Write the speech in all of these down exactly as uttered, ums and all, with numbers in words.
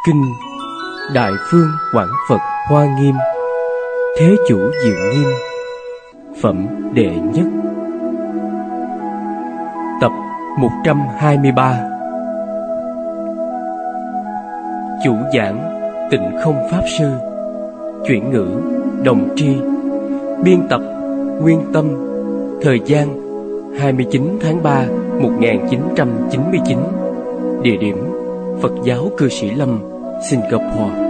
Kinh Đại Phương Quảng Phật Hoa Nghiêm, Thế Chủ Diệu Nghiêm, Phẩm Đệ Nhất, Tập một trăm hai mươi ba. Chủ giảng Tịnh Không Pháp Sư. Chuyển ngữ Đồng Tri. Biên tập Nguyên Tâm. Thời gian hai mươi chín tháng ba một nghìn chín trăm chín mươi chín. Địa điểm Phật giáo Cư Sĩ Lâm, Singapore.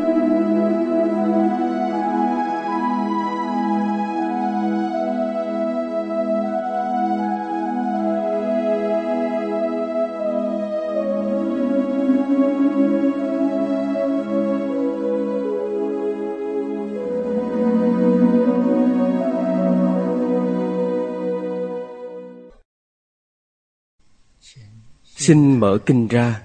Xin mở kinh ra.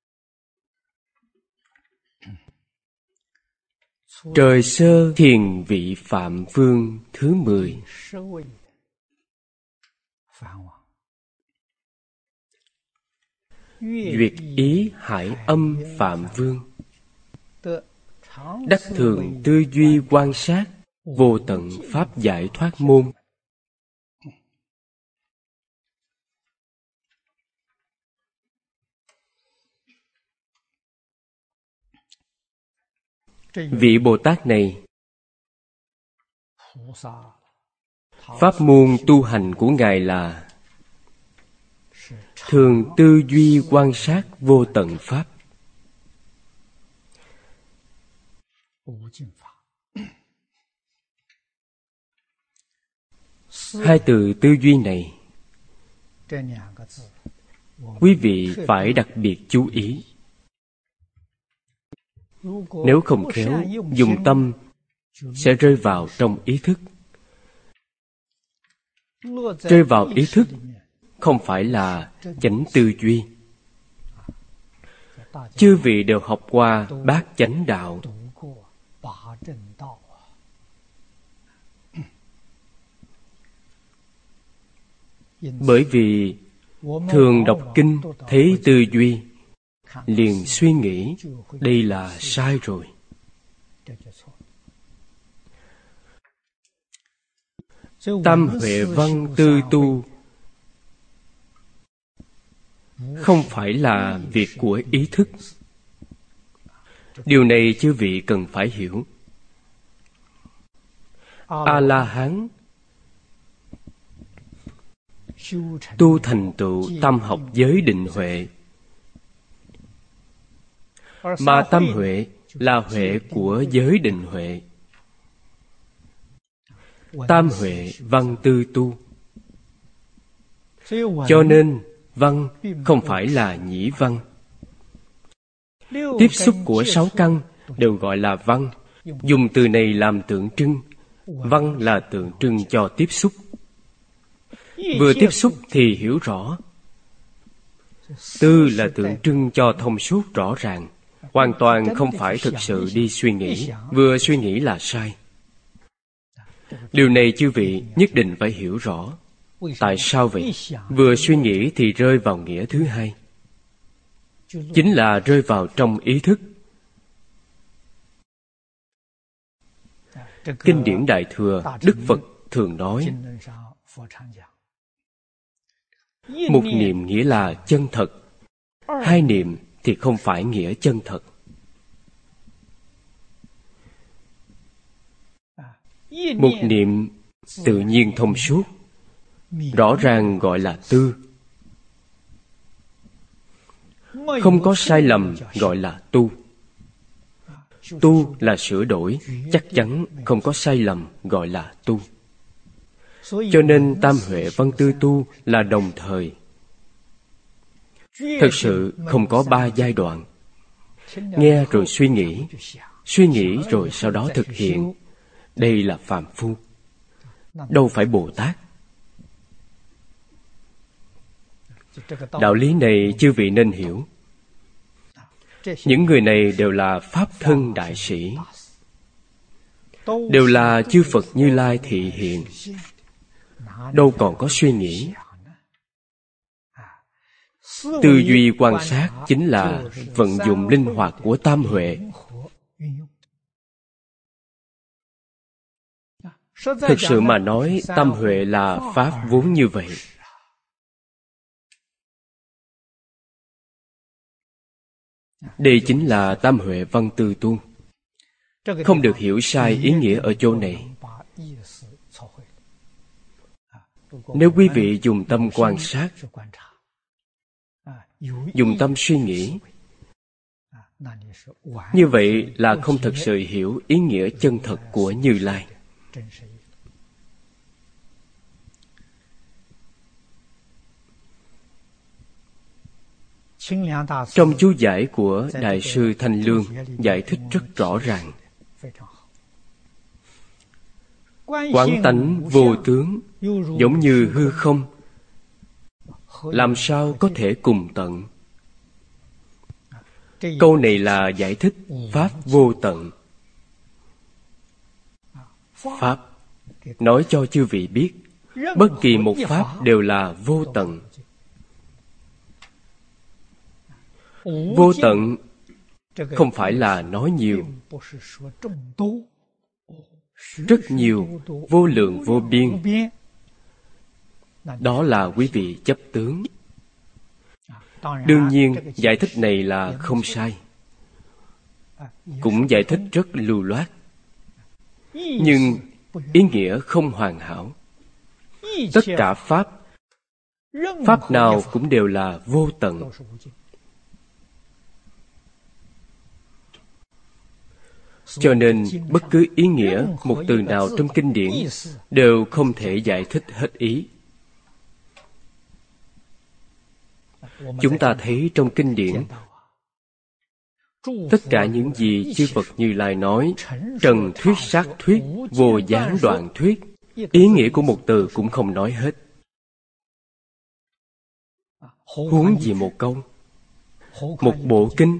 Trời sơ thiền vị Phạm Vương thứ mười. Duyệt ý hải âm Phạm Vương, đắc thường tư duy quan sát, vô tận pháp giải thoát môn. Vị Bồ Tát này, pháp môn tu hành của Ngài là thường tư duy quan sát vô tận pháp. Hai từ tư duy này, quý vị phải đặc biệt chú ý. Nếu không khéo dùng tâm, sẽ rơi vào trong ý thức. Rơi vào ý thức không phải là chánh tư duy. Chư vị đều học qua bát chánh đạo. Bởi vì thường đọc kinh thấy tư duy, liền suy nghĩ đây là sai rồi. Tam huệ văn tư tu không phải là việc của ý thức. Điều này chư vị cần phải hiểu. A-la-hán tu thành tựu tam học giới định huệ, mà tam huệ là huệ của giới định huệ. Tam huệ văn tư tu, cho nên văn không phải là nhĩ văn. Tiếp xúc của sáu căn đều gọi là văn. Dùng từ này làm tượng trưng. Văn là tượng trưng cho tiếp xúc. Vừa tiếp xúc thì hiểu rõ. Tư là tượng trưng cho thông suốt rõ ràng. Hoàn toàn không phải thực sự đi suy nghĩ. Vừa suy nghĩ là sai. Điều này chư vị nhất định phải hiểu rõ. Tại sao vậy? Vừa suy nghĩ thì rơi vào nghĩa thứ hai, chính là rơi vào trong ý thức. Kinh điển Đại Thừa, Đức Phật thường nói, một niệm nghĩa là chân thật, hai niệm thì không phải nghĩa chân thật. Một niệm tự nhiên thông suốt, rõ ràng gọi là tư. Không có sai lầm gọi là tu. Tu là sửa đổi, chắc chắn không có sai lầm gọi là tu. Cho nên tam huệ văn tư tu là đồng thời. Thực sự không có ba giai đoạn. Nghe rồi suy nghĩ, suy nghĩ rồi sau đó thực hiện. Đây là phàm phu, đâu phải Bồ Tát. Đạo lý này chư vị nên hiểu. Những người này đều là Pháp thân đại sĩ, đều là chư Phật Như Lai thị hiện, đâu còn có suy nghĩ. Tư duy quan sát chính là vận dụng linh hoạt của tam huệ. Thực sự mà nói, tam huệ là pháp vốn như vậy. Đây chính là tam huệ văn tư tu. Không được hiểu sai ý nghĩa ở chỗ này. Nếu quý vị dùng tâm quan sát, dùng tâm suy nghĩ, như vậy là không thật sự hiểu ý nghĩa chân thật của Như Lai. Trong chú giải của Đại sư Thanh Lương giải thích rất rõ ràng. Quán tánh vô tướng, giống như hư không, làm sao có thể cùng tận? Câu này là giải thích pháp vô tận. Pháp nói cho chư vị biết, bất kỳ một pháp đều là vô tận. Vô tận không phải là nói nhiều, rất nhiều, vô lượng vô biên. Đó là quý vị chấp tướng. Đương nhiên, giải thích này là không sai, cũng giải thích rất lưu loát, nhưng ý nghĩa không hoàn hảo. Tất cả pháp, pháp nào cũng đều là vô tận. Cho nên, bất cứ ý nghĩa một từ nào trong kinh điển đều không thể giải thích hết ý. Chúng ta thấy trong kinh điển, tất cả những gì chư Phật Như Lai nói, trần thuyết sát thuyết, vô gián đoạn thuyết, ý nghĩa của một từ cũng không nói hết. Huống gì một câu, một bộ kinh.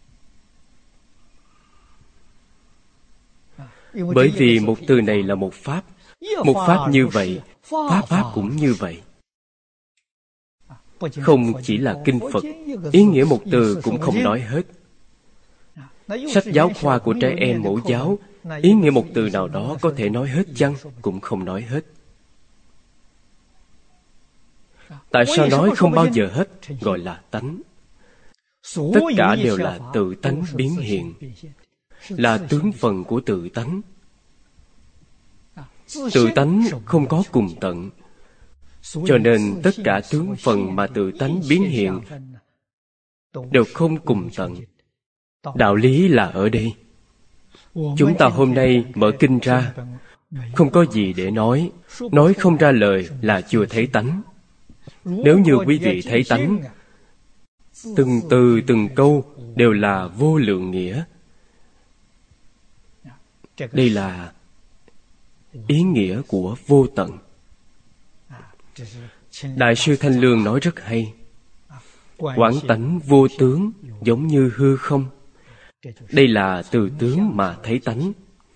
Bởi vì một từ này là một pháp, một pháp như vậy, pháp pháp cũng như vậy. Không chỉ là kinh Phật, ý nghĩa một từ cũng không nói hết. Sách giáo khoa của trẻ em mẫu giáo, ý nghĩa một từ nào đó có thể nói hết chăng? Cũng không nói hết. Tại sao nói không bao giờ hết, gọi là tánh? Tất cả đều là tự tánh biến hiện, là tướng phần của tự tánh. Tự tánh không có cùng tận, cho nên tất cả tướng phần mà tự tánh biến hiện đều không cùng tận. Đạo lý là ở đây. Chúng ta hôm nay mở kinh ra, không có gì để nói, nói không ra lời là chưa thấy tánh. Nếu như quý vị thấy tánh, từng từ từng câu đều là vô lượng nghĩa. Đây là ý nghĩa của vô tận. Đại sư Thanh Lương nói rất hay. Quán tánh vô tướng, giống như hư không. Đây là từ tướng mà thấy tánh.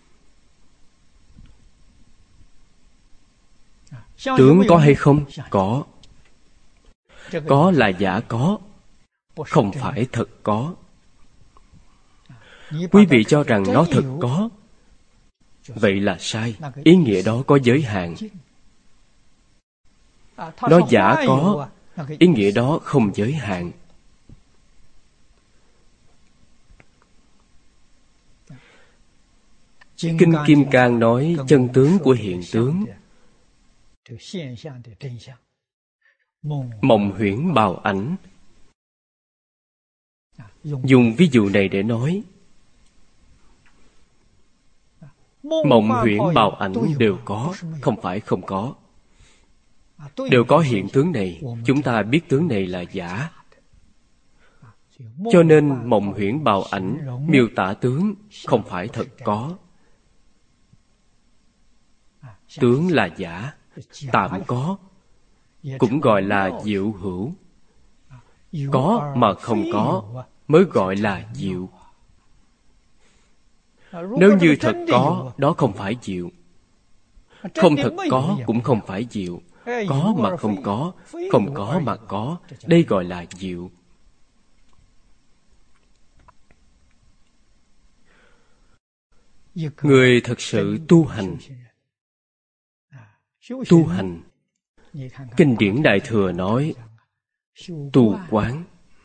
Tướng có hay không? Có. Có là giả có, không phải thật có. Quý vị cho rằng nó thật có, vậy là sai. Ý nghĩa đó có giới hạn. Nó giả có, ý nghĩa đó không giới hạn. Kinh Kim Cang nói chân tướng của hiện tướng. Mộng huyễn bào ảnh. Dùng ví dụ này để nói, mộng huyễn bào ảnh đều có, không phải không có. Đều có hiện tướng này, chúng ta biết tướng này là giả. Cho nên mộng huyễn bào ảnh miêu tả tướng không phải thật có. Tướng là giả, tạm có, cũng gọi là diệu hữu. Có mà không có mới gọi là diệu. Nếu như thật có, đó không phải diệu. Không thật có cũng không phải diệu. có mà không có, không có mà có. Đây gọi là diệu. Người thật sự tu hành, tu hành, kinh điển Đại Thừa nói tu quán.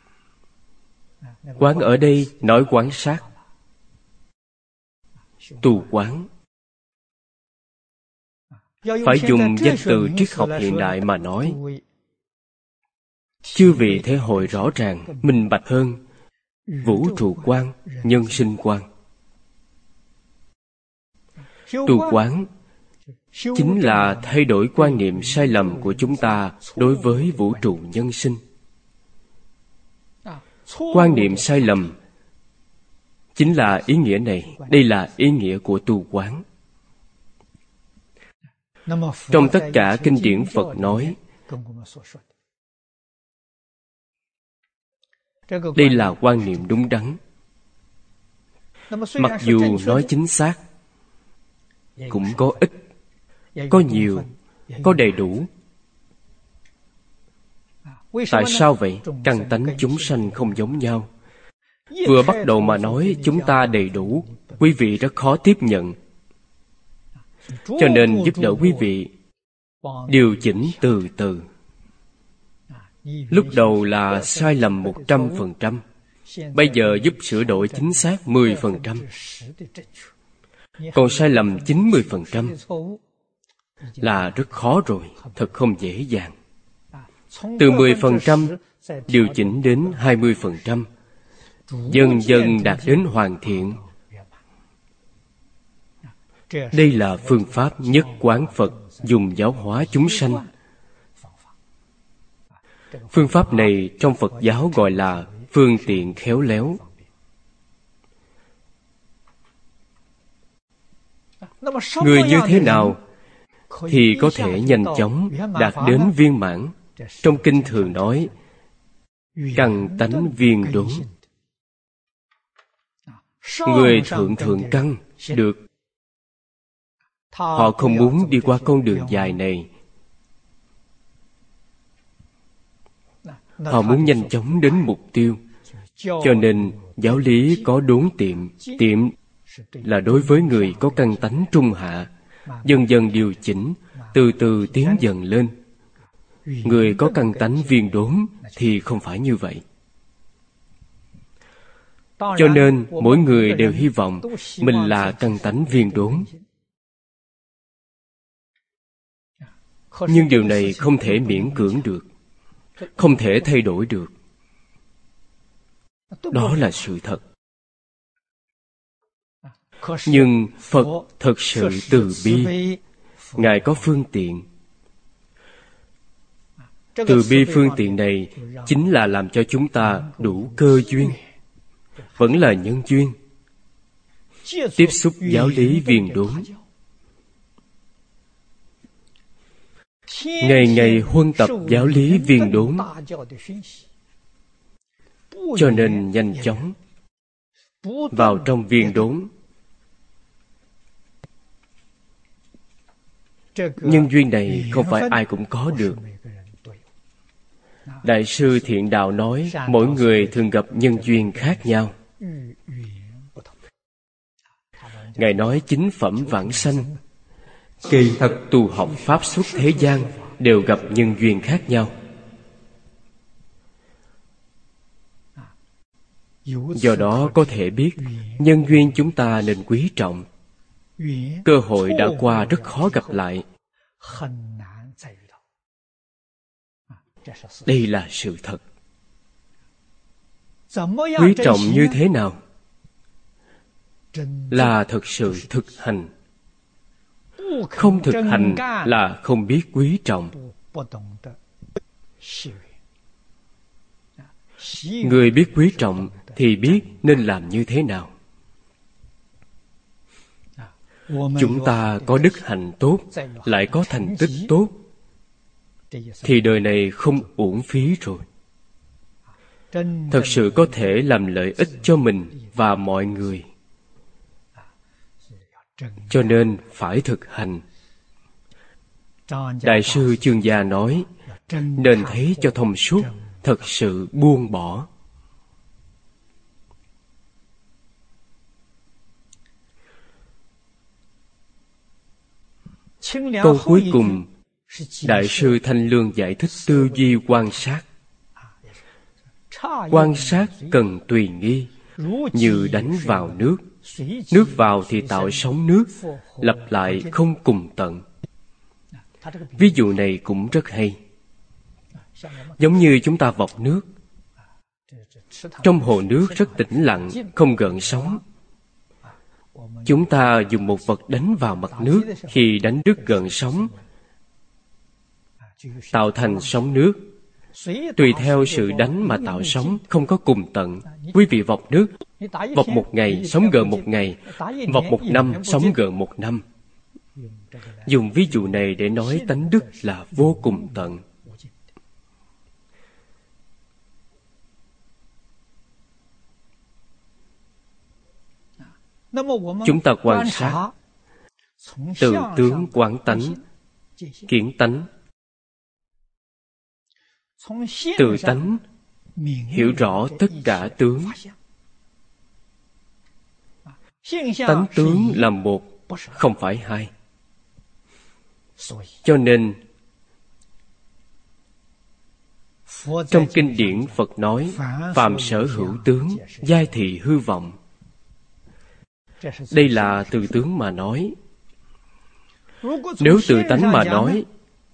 Quán ở đây nói quán sát. Tu quán phải dùng danh từ triết học hiện đại mà nói. Chư vị thể hội rõ ràng, minh bạch hơn. Vũ trụ quan, nhân sinh quan. Tu quán chính là thay đổi quan niệm sai lầm của chúng ta đối với vũ trụ nhân sinh. Quan niệm sai lầm chính là ý nghĩa này. Đây là ý nghĩa của tu quán. Trong tất cả kinh điển Phật nói, đây là quan niệm đúng đắn. Mặc dù nói chính xác, cũng có ít, có nhiều, có đầy đủ. Tại sao vậy? Căn tánh chúng sanh không giống nhau. Vừa bắt đầu mà nói chúng ta đầy đủ, quý vị rất khó tiếp nhận. Cho nên giúp đỡ quý vị điều chỉnh từ từ. Lúc đầu là sai lầm một trăm phần trăm, bây giờ giúp sửa đổi chính xác mười phần trăm. Còn sai lầm chín mươi phần trăm là rất khó rồi, thật không dễ dàng. Từ mười phần trăm điều chỉnh đến hai mươi phần trăm, dần dần đạt đến hoàn thiện. Đây là phương pháp nhất quán Phật dùng giáo hóa chúng sanh. Phương pháp này trong Phật giáo gọi là phương tiện khéo léo. Người như thế nào thì có thể nhanh chóng đạt đến viên mãn? Trong kinh thường nói căn tánh viên đốn. Người thượng thượng căn được. Họ không muốn đi qua con đường dài này. Họ muốn nhanh chóng đến mục tiêu. Cho nên giáo lý có đốn tiệm. Tiệm là đối với người có căn tánh trung hạ, dần dần điều chỉnh, từ từ tiến dần lên. Người có căn tánh viên đốn thì không phải như vậy. Cho nên mỗi người đều hy vọng mình là căn tánh viên đốn. Nhưng điều này không thể miễn cưỡng được, không thể thay đổi được. Đó là sự thật. Nhưng Phật thật sự từ bi. Ngài có phương tiện. Từ bi phương tiện này chính là làm cho chúng ta đủ cơ duyên, vẫn là nhân duyên, tiếp xúc giáo lý viên đốn. Ngày ngày huân tập giáo lý viên đốn, cho nên nhanh chóng vào trong viên đốn. Nhân duyên này không phải ai cũng có được. Đại sư Thiện Đạo nói mỗi người thường gặp nhân duyên khác nhau. Ngài nói chính phẩm vãng sanh, kỳ thật tu học pháp xuất thế gian đều gặp nhân duyên khác nhau. Do đó có thể biết nhân duyên chúng ta nên quý trọng. Cơ hội đã qua rất khó gặp lại. Đây là sự thật. Quý trọng như thế nào? Là thực sự thực hành. Không thực hành là không biết quý trọng. Người biết quý trọng thì biết nên làm như thế nào. Chúng ta có đức hạnh tốt, lại có thành tích tốt, thì đời này không uổng phí rồi. Thật sự có thể làm lợi ích cho mình và mọi người. Cho nên phải thực hành. Đại sư Chương Gia nói, nên thấy cho thông suốt, thật sự buông bỏ. Câu cuối cùng, Đại sư Thanh Lương giải thích tư duy quan sát. Quan sát cần tùy nghi, như đánh vào nước. Nước vào thì tạo sóng nước, lặp lại không cùng tận. Ví dụ này cũng rất hay. Giống như chúng ta vọc nước. Trong hồ nước rất tĩnh lặng, không gợn sóng. Chúng ta dùng một vật đánh vào mặt nước, khi đánh đứt gợn sóng, tạo thành sóng nước. Tùy theo sự đánh mà tạo sóng, không có cùng tận. Quý vị vọc nước, vọc một ngày, sóng gợn một ngày, vọc một năm, sóng gợn một năm. Dùng ví dụ này để nói tánh đức là vô cùng tận. Chúng ta quan sát từ tướng quán tánh, kiến tánh. Từ tánh hiểu rõ tất cả tướng. Tánh tướng là một, không phải hai. Cho nên trong kinh điển Phật nói, phàm sở hữu tướng, giai thị hư vọng. Đây là từ tướng mà nói. Nếu từ tánh mà nói,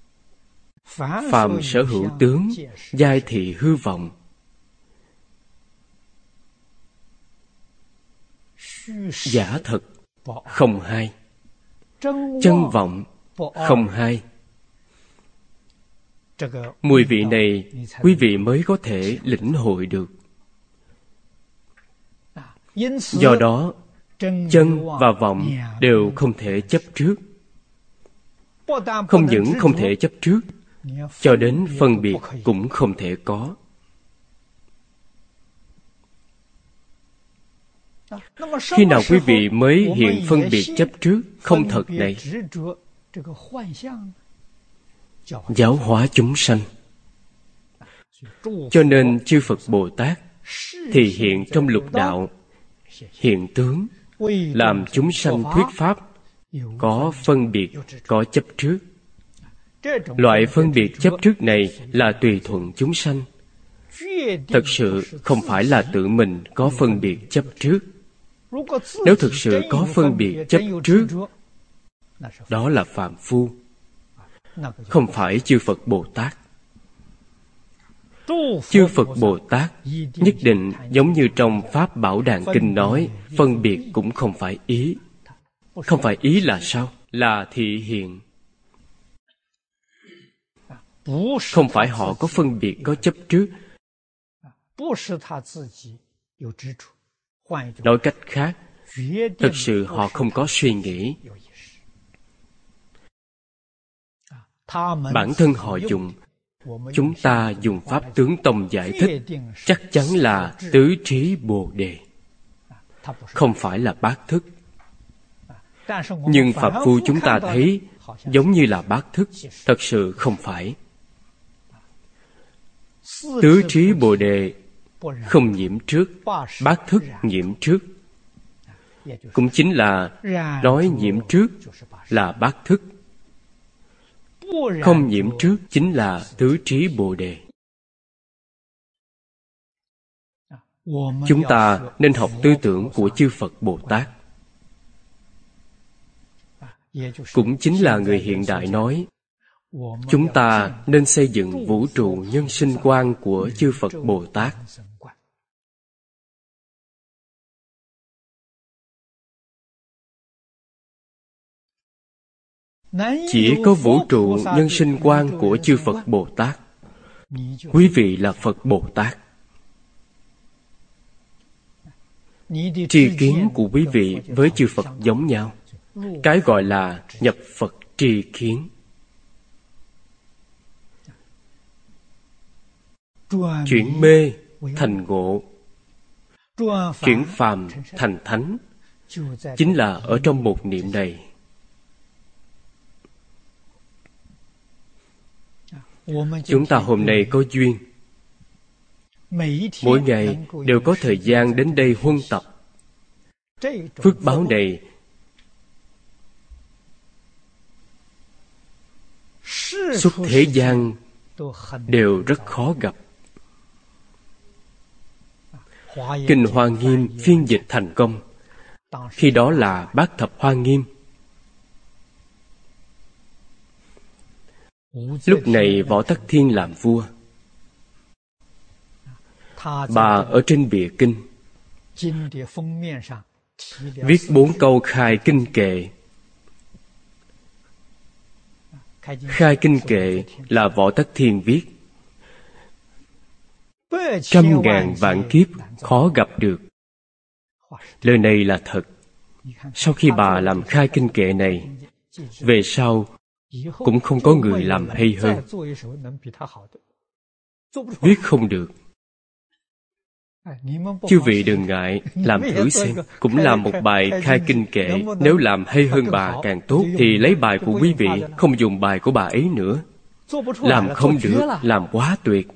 phàm sở hữu tướng, giai thị hư vọng. Giả thật, không hai. Chân vọng, không hai. Mùi vị này, quý vị mới có thể lĩnh hội được. Do đó, chân và vọng đều không thể chấp trước. Không những không thể chấp trước, cho đến phân biệt cũng không thể có. Khi nào quý vị mới hiện phân biệt chấp trước không thật này? Giáo hóa chúng sanh. Cho nên chư Phật Bồ Tát thì hiện trong lục đạo, hiện tướng, làm chúng sanh thuyết pháp, có phân biệt, có chấp trước. Loại phân biệt chấp trước này là tùy thuận chúng sanh. Thật sự không phải là tự mình có phân biệt chấp trước. Nếu thực sự có phân biệt chấp trước, đó là phàm phu, không phải chư Phật Bồ Tát. Chư Phật Bồ Tát nhất định giống như trong Pháp Bảo Đàn Kinh nói, phân biệt cũng không phải ý. Không phải ý là sao? Là thị hiện. Không phải họ có phân biệt, có chấp trước. Nói cách khác, thực sự họ không có suy nghĩ. Bản thân họ dùng, chúng ta dùng Pháp Tướng Tông giải thích, chắc chắn là tứ trí Bồ Đề, không phải là bát thức. Nhưng Phạm Phu chúng ta thấy giống như là bát thức, thật sự không phải. Tứ trí Bồ Đề không nhiễm trước, bát thức nhiễm trước. Cũng chính là nói nhiễm trước là bát thức, không nhiễm trước chính là tứ trí Bồ Đề. Chúng ta nên học tư tưởng của chư Phật Bồ Tát. Cũng chính là người hiện đại nói, chúng ta nên xây dựng vũ trụ nhân sinh quan của chư Phật Bồ Tát. Chỉ có vũ trụ nhân sinh quan của chư Phật Bồ Tát, quý vị là Phật Bồ Tát. Tri kiến của quý vị với chư Phật giống nhau. Cái gọi là nhập Phật tri kiến. Chuyển mê thành ngộ, chuyển phàm thành thánh, chính là ở trong một niệm này. Chúng ta hôm nay có duyên, mỗi ngày đều có thời gian đến đây huân tập. Phước báo này suốt thế gian đều rất khó gặp. Kinh Hoa Nghiêm phiên dịch thành công, khi đó là Bát Thập Hoa Nghiêm. Lúc này Võ Tắc Thiên làm vua. Bà ở trên bìa kinh viết bốn câu khai kinh kệ. Khai kinh kệ là Võ Tắc Thiên viết. Trăm ngàn vạn kiếp khó gặp được. Lời này là thật. Sau khi bà làm khai kinh kệ này, về sau cũng không có người làm hay hơn. Viết không được. Chư vị đừng ngại, làm thử xem. Cũng là một bài khai kinh kệ. Nếu làm hay hơn bà càng tốt, thì lấy bài của quý vị, không dùng bài của bà ấy nữa. Làm không được, làm quá tuyệt.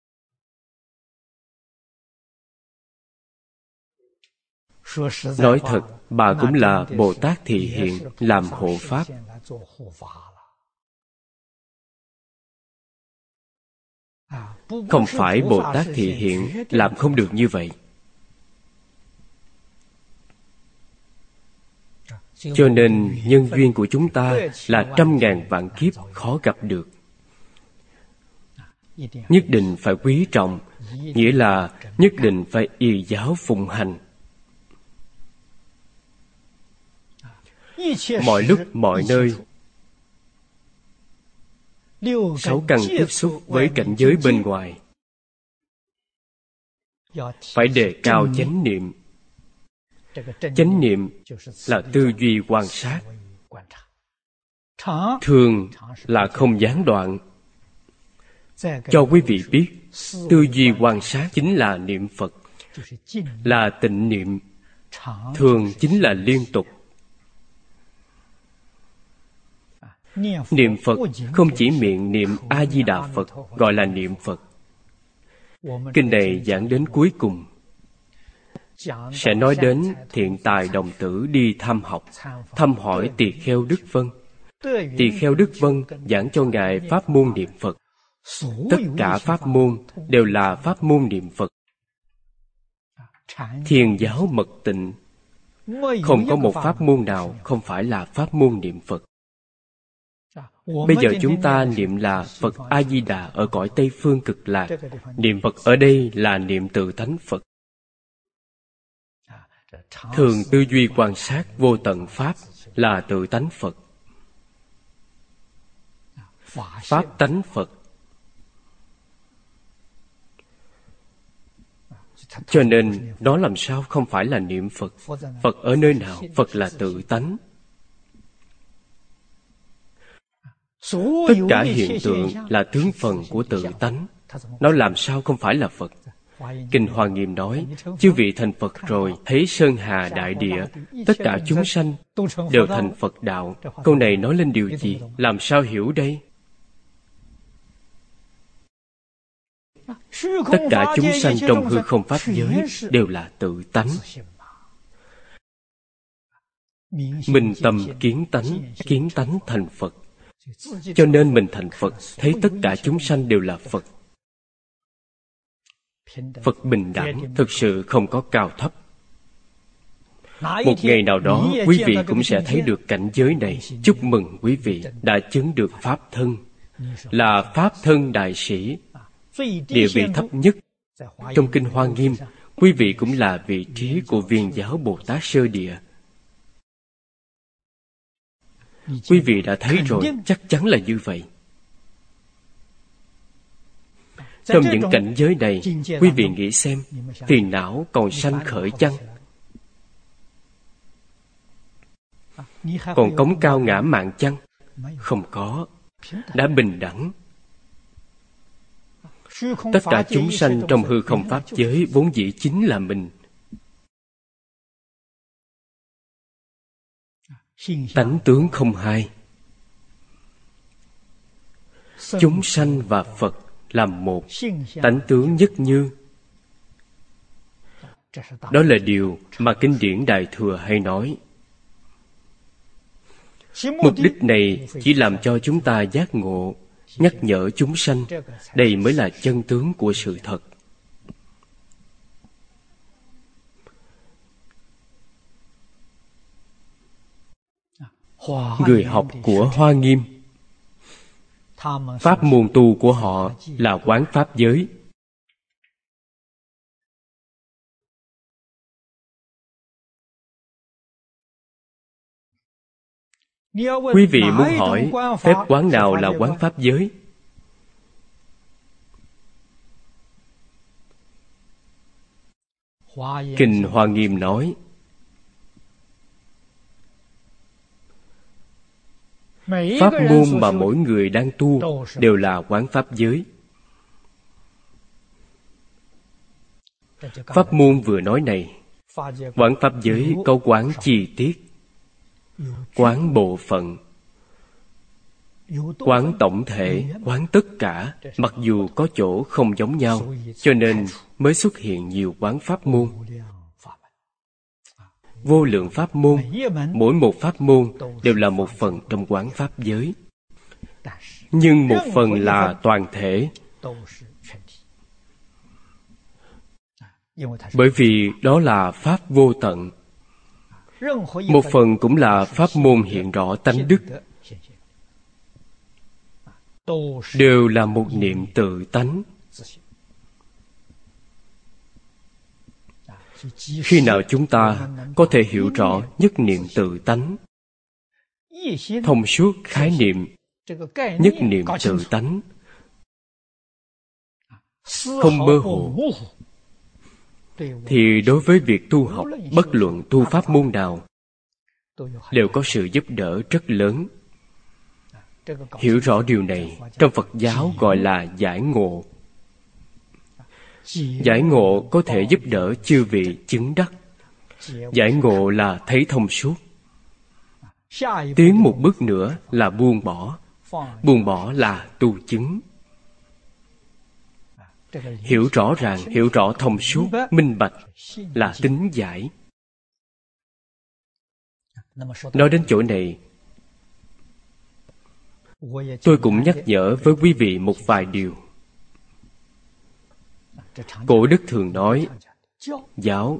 Nói thật, bà cũng là Bồ Tát Thị Hiện, làm hộ pháp. Không phải Bồ Tát Thị Hiện làm không được như vậy. Cho nên nhân duyên của chúng ta là trăm ngàn vạn kiếp khó gặp được. Nhất định phải quý trọng, nghĩa là nhất định phải y giáo phụng hành. Mọi lúc mọi nơi, sáu căn tiếp xúc với cảnh giới bên ngoài, phải đề cao chánh niệm. Chánh niệm là tư duy quan sát, thường là không gián đoạn. Cho quý vị biết, tư duy quan sát chính là niệm Phật, là tịnh niệm, thường chính là liên tục. Niệm Phật không chỉ miệng niệm A-di-đà Phật gọi là niệm Phật. Kinh này giảng đến cuối cùng sẽ nói đến thiện tài đồng tử đi thăm học, thăm hỏi Tỳ Kheo Đức Vân. Tỳ Kheo Đức Vân giảng cho ngài pháp môn niệm Phật. Tất cả pháp môn đều là pháp môn niệm Phật. Thiền giáo mật tịnh, không có một pháp môn nào không phải là pháp môn niệm Phật. Bây giờ chúng ta niệm là Phật A-di-đà ở cõi Tây Phương Cực Lạc. Niệm Phật ở đây là niệm tự tánh Phật. Thường tư duy quan sát vô tận Pháp là tự tánh Phật. Pháp tánh Phật. Cho nên đó làm sao không phải là niệm Phật? Phật ở nơi nào? Phật là tự tánh. Tất cả hiện tượng là tướng phần của tự tánh. Nó làm sao không phải là Phật? Kinh Hoa Nghiêm nói, chư vị thành Phật rồi, thấy sơn hà đại địa, tất cả chúng sanh đều thành Phật đạo. Câu này nói lên điều gì? Làm sao hiểu đây? Tất cả chúng sanh trong hư không pháp giới đều là tự tánh. Minh tâm kiến tánh, kiến tánh thành Phật. Cho nên mình thành Phật, thấy tất cả chúng sanh đều là Phật. Phật bình đẳng, thực sự không có cao thấp. Một ngày nào đó, quý vị cũng sẽ thấy được cảnh giới này. Chúc mừng quý vị đã chứng được Pháp thân, là Pháp thân đại sĩ. Địa vị thấp nhất trong Kinh Hoa Nghiêm, quý vị cũng là vị trí của Viên Giáo Bồ Tát Sơ Địa. Quý vị đã thấy rồi, chắc chắn là như vậy. Trong những cảnh giới này, quý vị nghĩ xem, phiền não còn sanh khởi chăng? Còn cống cao ngã mạn chăng? Không có, đã bình đẳng. Tất cả chúng sanh trong hư không pháp giới vốn dĩ chính là mình. Tánh tướng không hai. chúng sanh và Phật làm một, tánh tướng nhất như. Đó là điều mà kinh điển Đại Thừa hay nói. Mục đích này chỉ làm cho chúng ta giác ngộ, nhắc nhở chúng sanh. Đây mới là chân tướng của sự thật. Người học của Hoa Nghiêm, pháp môn tu của họ là quán pháp giới. Quý vị muốn hỏi phép quán nào là quán pháp giới? Kinh Hoa Nghiêm nói, pháp môn mà mỗi người đang tu đều là quán pháp giới. Pháp môn vừa nói này, quán pháp giới có quán chi tiết, quán bộ phận, quán tổng thể, quán tất cả. Mặc dù có chỗ không giống nhau, cho nên mới xuất hiện nhiều quán pháp môn. Vô lượng pháp môn, mỗi một pháp môn đều là một phần trong quán pháp giới, nhưng một phần là toàn thể. Bởi vì đó là pháp vô tận. Một phần cũng là pháp môn hiện rõ tánh đức, đều là một niệm tự tánh. Khi nào chúng ta có thể hiểu rõ nhất niệm tự tánh, thông suốt khái niệm nhất niệm tự tánh, không mơ hồ, thì đối với việc tu học, bất luận tu pháp môn nào, đều có sự giúp đỡ rất lớn. Hiểu rõ điều này, trong Phật giáo gọi là giải ngộ. Giải ngộ có thể giúp đỡ chư vị chứng đắc. Giải ngộ là thấy thông suốt. Tiến một bước nữa là buông bỏ. Buông bỏ là tu chứng. Hiểu rõ ràng, hiểu rõ thông suốt, minh bạch là tính giải. Nói đến chỗ này, tôi cũng nhắc nhở với quý vị một vài điều. Cổ đức thường nói, giáo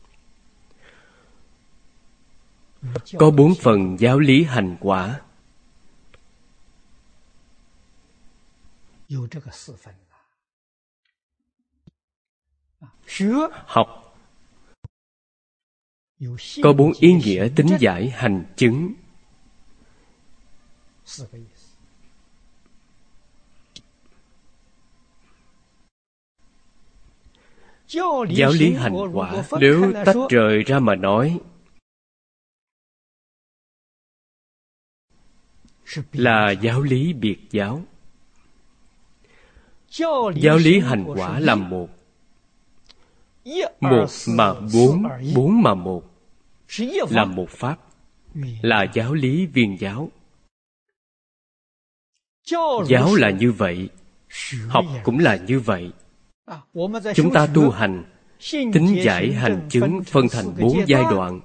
có bốn phần giáo lý hành quả. Học có bốn ý nghĩa tính giải hành chứng. Giáo lý hành quả nếu tách rời ra mà nói, là giáo lý biệt giáo. Giáo lý hành quả là một. Một mà bốn, bốn mà một, là một pháp, là giáo lý viên giáo. Giáo là như vậy, học cũng là như vậy. Chúng ta tu hành, tính giải hành chứng phân thành bốn giai đoạn.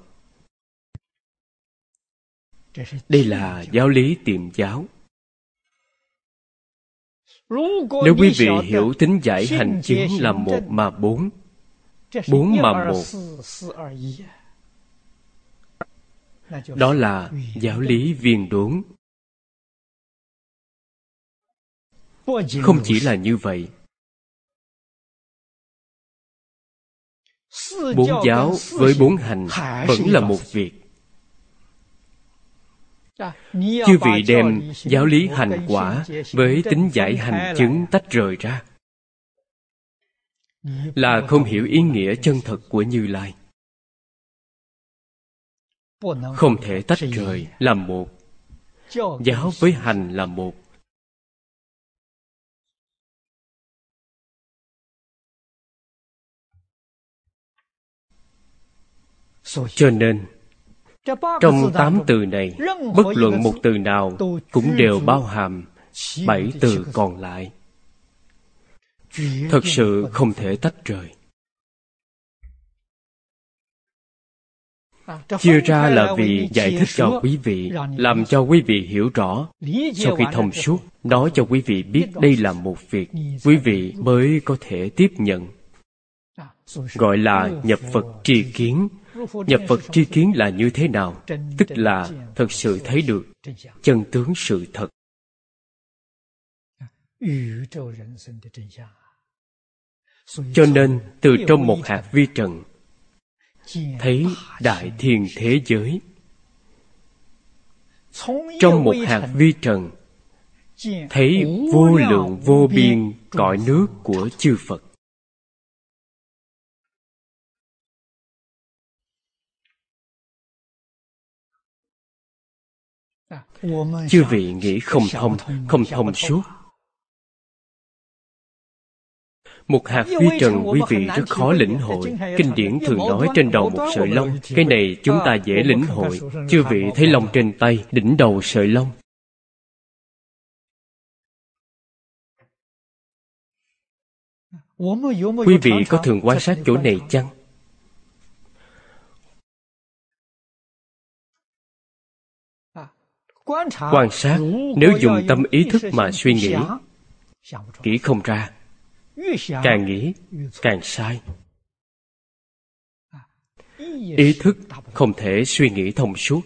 Đây là giáo lý tiệm giáo. Nếu quý vị hiểu tính giải hành chứng là một mà bốn, bốn mà một, đó là giáo lý viên đốn. Không chỉ là như vậy, bốn giáo với bốn hành vẫn là một việc. Chư vị đem giáo lý hành quả với tính giải hành chứng tách rời ra, là không hiểu ý nghĩa chân thật của Như Lai. Không thể tách rời làm một. Giáo với hành là một. Cho nên, trong tám từ này, bất luận một từ nào cũng đều bao hàm bảy từ còn lại. Thật sự không thể tách rời. Chia ra là vì giải thích cho quý vị, làm cho quý vị hiểu rõ. Sau khi thông suốt, nói cho quý vị biết đây là một việc, quý vị mới có thể tiếp nhận. Gọi là nhập Phật tri kiến. Nhập Phật tri kiến là như thế nào? Tức là thật sự thấy được chân tướng sự thật. Cho nên từ trong một hạt vi trần thấy đại thiên thế giới. Trong một hạt vi trần thấy vô lượng vô biên cõi nước của chư Phật. Chư vị nghĩ không thông, không thông suốt. Một hạt vi trần quý vị rất khó lĩnh hội. Kinh điển thường nói trên đầu một sợi lông. Cái này chúng ta dễ lĩnh hội. Chư vị thấy lông trên tay, đỉnh đầu sợi lông. Quý vị có thường quan sát chỗ này chăng? Quan sát, nếu dùng tâm ý thức mà suy nghĩ, nghĩ không ra. Càng nghĩ, càng sai. Ý thức không thể suy nghĩ thông suốt.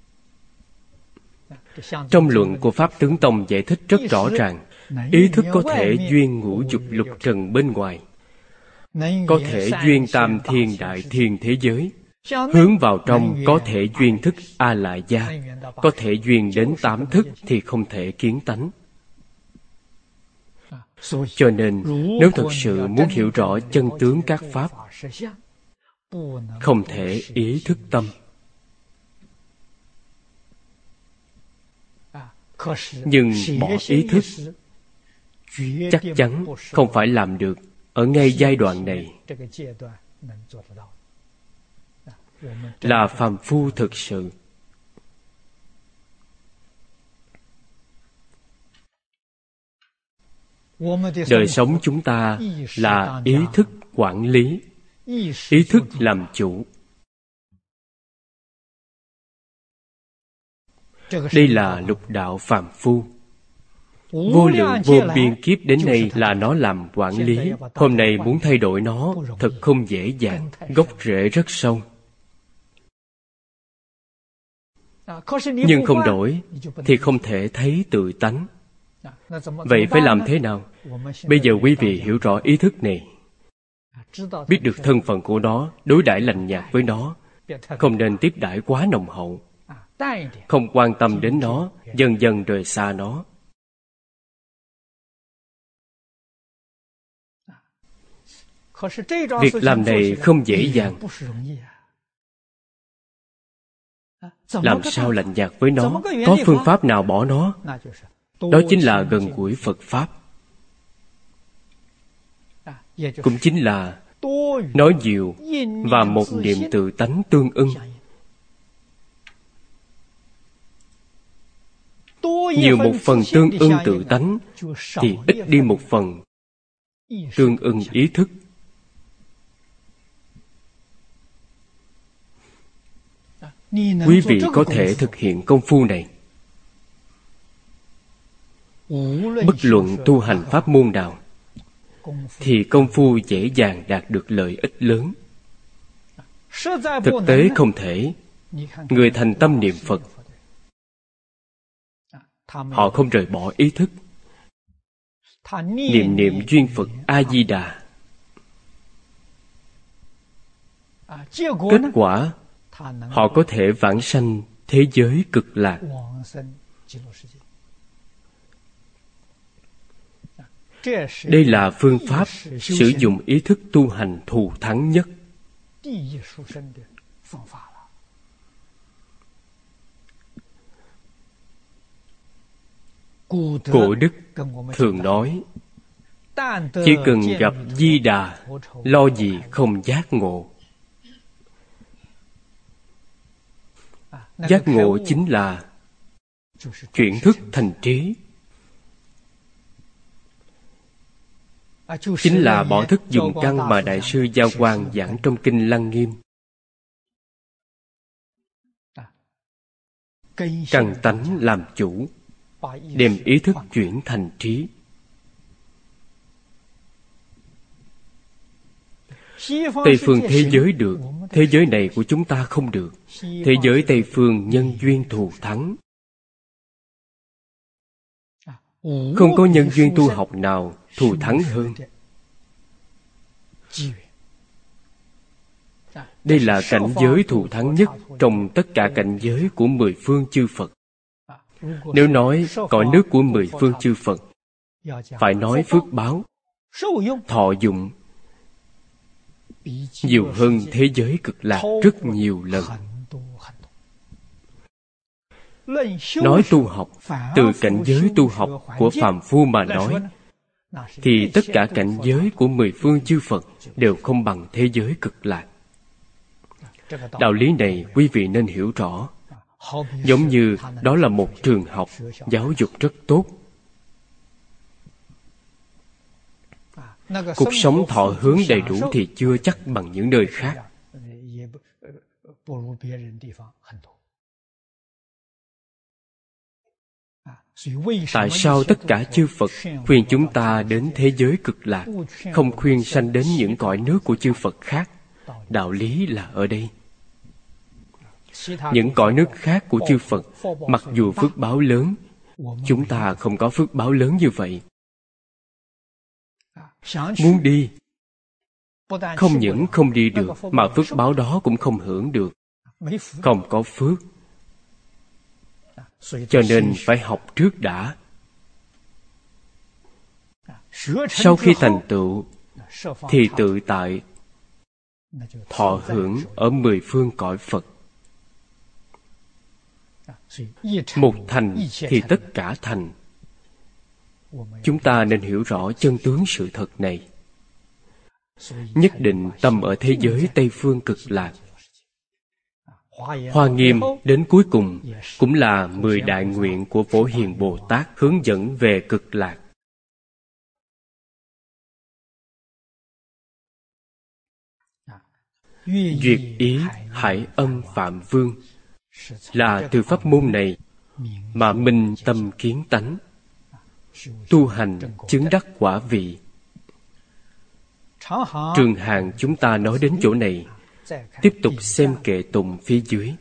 Trong luận của Pháp Tướng Tông giải thích rất rõ ràng, ý thức có thể duyên ngũ dục lục trần bên ngoài, có thể duyên tam thiên đại thiên thế giới, hướng vào trong có thể duyên thức A Lại Gia, có thể duyên đến tám thức thì không thể kiến tánh. Cho nên, nếu thật sự muốn hiểu rõ chân tướng các Pháp, không thể ý thức tâm. Nhưng bỏ ý thức chắc chắn không phải làm được ở ngay giai đoạn này. Là phàm phu thực sự. Đời sống chúng ta là ý thức quản lý, ý thức làm chủ. Đây là lục đạo phàm phu. Vô lượng vô biên kiếp đến nay là nó làm quản lý. Hôm nay muốn thay đổi nó thật không dễ dàng, gốc rễ rất sâu. Nhưng không đổi thì không thể thấy tự tánh. Vậy phải làm thế nào? Bây giờ quý vị hiểu rõ ý thức này, biết được thân phận của nó, đối đãi lành nhạt với nó, không nên tiếp đãi quá nồng hậu, không quan tâm đến nó, dần dần rời xa nó. Việc làm này không dễ dàng. Làm sao lạnh nhạt với nó? Có phương pháp nào bỏ nó? Đó chính là gần gũi Phật Pháp. Cũng chính là nói nhiều và một niệm tự tánh tương ưng. Nhiều một phần tương ưng tự tánh thì ít đi một phần tương ưng ý thức. Quý vị có thể thực hiện công phu này. Bất luận tu hành pháp môn nào thì công phu dễ dàng đạt được lợi ích lớn. Thực tế không thể. Người thành tâm niệm Phật, họ không rời bỏ ý thức. Niệm niệm duyên Phật A-di-đà. Kết quả, họ có thể vãng sanh thế giới cực lạc. Đây là phương pháp sử dụng ý thức tu hành thù thắng nhất. Cổ đức thường nói, chỉ cần gặp Di Đà, lo gì không giác ngộ. Giác ngộ chính là chuyển thức thành trí. chính là bỏ thức dùng căn mà Đại sư Giao Quang giảng trong Kinh Lăng Nghiêm. Căn tánh làm chủ, đem ý thức chuyển thành trí. Tây phương thế giới được, thế giới này của chúng ta không được. Thế giới Tây phương nhân duyên thù thắng. Không có nhân duyên tu học nào thù thắng hơn. Đây là cảnh giới thù thắng nhất trong tất cả cảnh giới của mười phương chư Phật. Nếu nói cõi nước của mười phương chư Phật, phải nói phước báo, thọ dụng nhiều hơn thế giới cực lạc rất nhiều lần. Nói tu học, từ cảnh giới tu học của phàm phu mà nói, thì tất cả cảnh giới của mười phương chư Phật đều không bằng thế giới cực lạc. Đạo lý này quý vị nên hiểu rõ. Giống như đó là một trường học giáo dục rất tốt. Cuộc sống thọ hướng đầy đủ thì chưa chắc bằng những nơi khác. Tại sao tất cả chư Phật khuyên chúng ta đến thế giới cực lạc, không khuyên sanh đến những cõi nước của chư Phật khác? Đạo lý là ở đây. Những cõi nước khác của chư Phật, mặc dù phước báo lớn, chúng ta không có phước báo lớn như vậy. Muốn đi, không những không đi được, mà phước báo đó cũng không hưởng được. Không có phước, cho nên phải học trước đã. Sau khi thành tựu, thì tự tại thọ hưởng ở mười phương cõi Phật. Một thành thì tất cả thành. Chúng ta nên hiểu rõ chân tướng sự thật này. Nhất định tâm ở thế giới Tây phương cực lạc. Hoa Nghiêm đến cuối cùng cũng là mười đại nguyện của Phổ Hiền Bồ Tát hướng dẫn về cực lạc. Duyệt ý Hải Âm Phạm Vương là từ pháp môn này mà minh tâm kiến tánh, tu hành chứng đắc quả vị. Trường Hàng chúng ta nói đến chỗ này, tiếp tục xem kệ tụng phía dưới.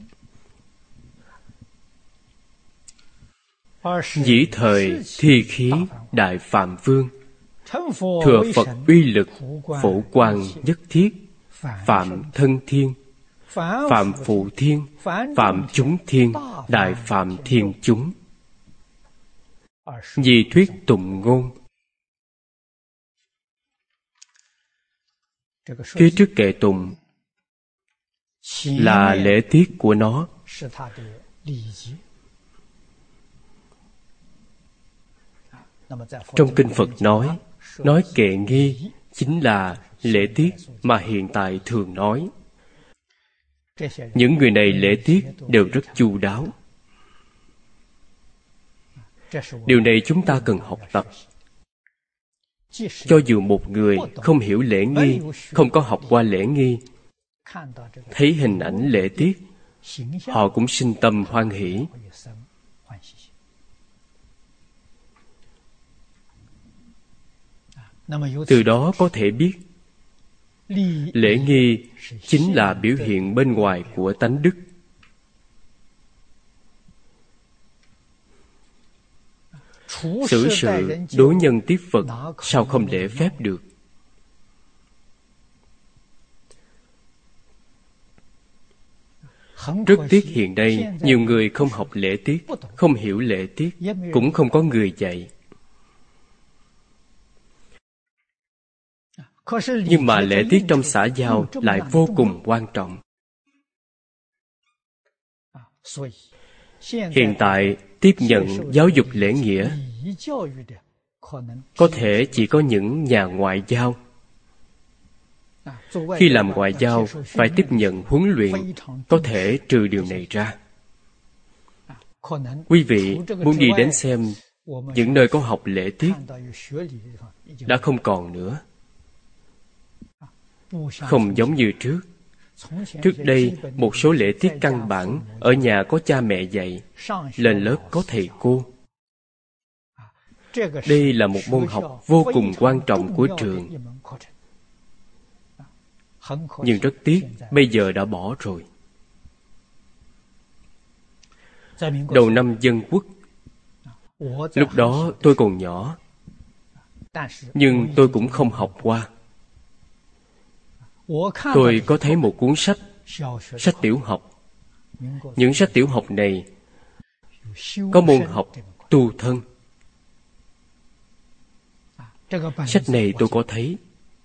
Dĩ thời thi khí đại Phạm Vương, thừa Phật uy lực, phổ quang nhất thiết, phạm thân thiên, phạm phụ thiên, phạm chúng thiên, đại phạm thiên chúng. Di thuyết tụng ngôn. Phía trước kệ tụng là lễ tiết của nó. Trong kinh Phật nói, nói kệ nghi chính là lễ tiết mà hiện tại thường nói. Những người này lễ tiết đều rất chu đáo. Điều này chúng ta cần học tập. Cho dù một người không hiểu lễ nghi, không có học qua lễ nghi, thấy hình ảnh lễ tiết, họ cũng sinh tâm hoan hỷ. Từ đó có thể biết lễ nghi chính là biểu hiện bên ngoài của tánh đức. Xử sự đối nhân tiếp vật sao không lễ phép được? Rất tiếc hiện nay nhiều người không học lễ tiết, không hiểu lễ tiết, cũng không có người dạy. Nhưng mà lễ tiết trong xã giao lại vô cùng quan trọng. Hiện tại tiếp nhận giáo dục lễ nghĩa có thể chỉ có những nhà ngoại giao. Khi làm ngoại giao phải tiếp nhận huấn luyện, có thể trừ điều này ra. Quý vị muốn đi đến xem những nơi có học lễ tiết đã không còn nữa. Không giống như trước. Trước đây, một số lễ tiết căn bản ở nhà có cha mẹ dạy, lên lớp có thầy cô. Đây là một môn học vô cùng quan trọng của trường. Nhưng rất tiếc, bây giờ đã bỏ rồi. Đầu năm Dân Quốc, lúc đó tôi còn nhỏ, nhưng tôi cũng không học qua. Tôi có thấy một cuốn sách, sách tiểu học. Những sách tiểu học này có môn học tu thân. Sách này tôi có thấy.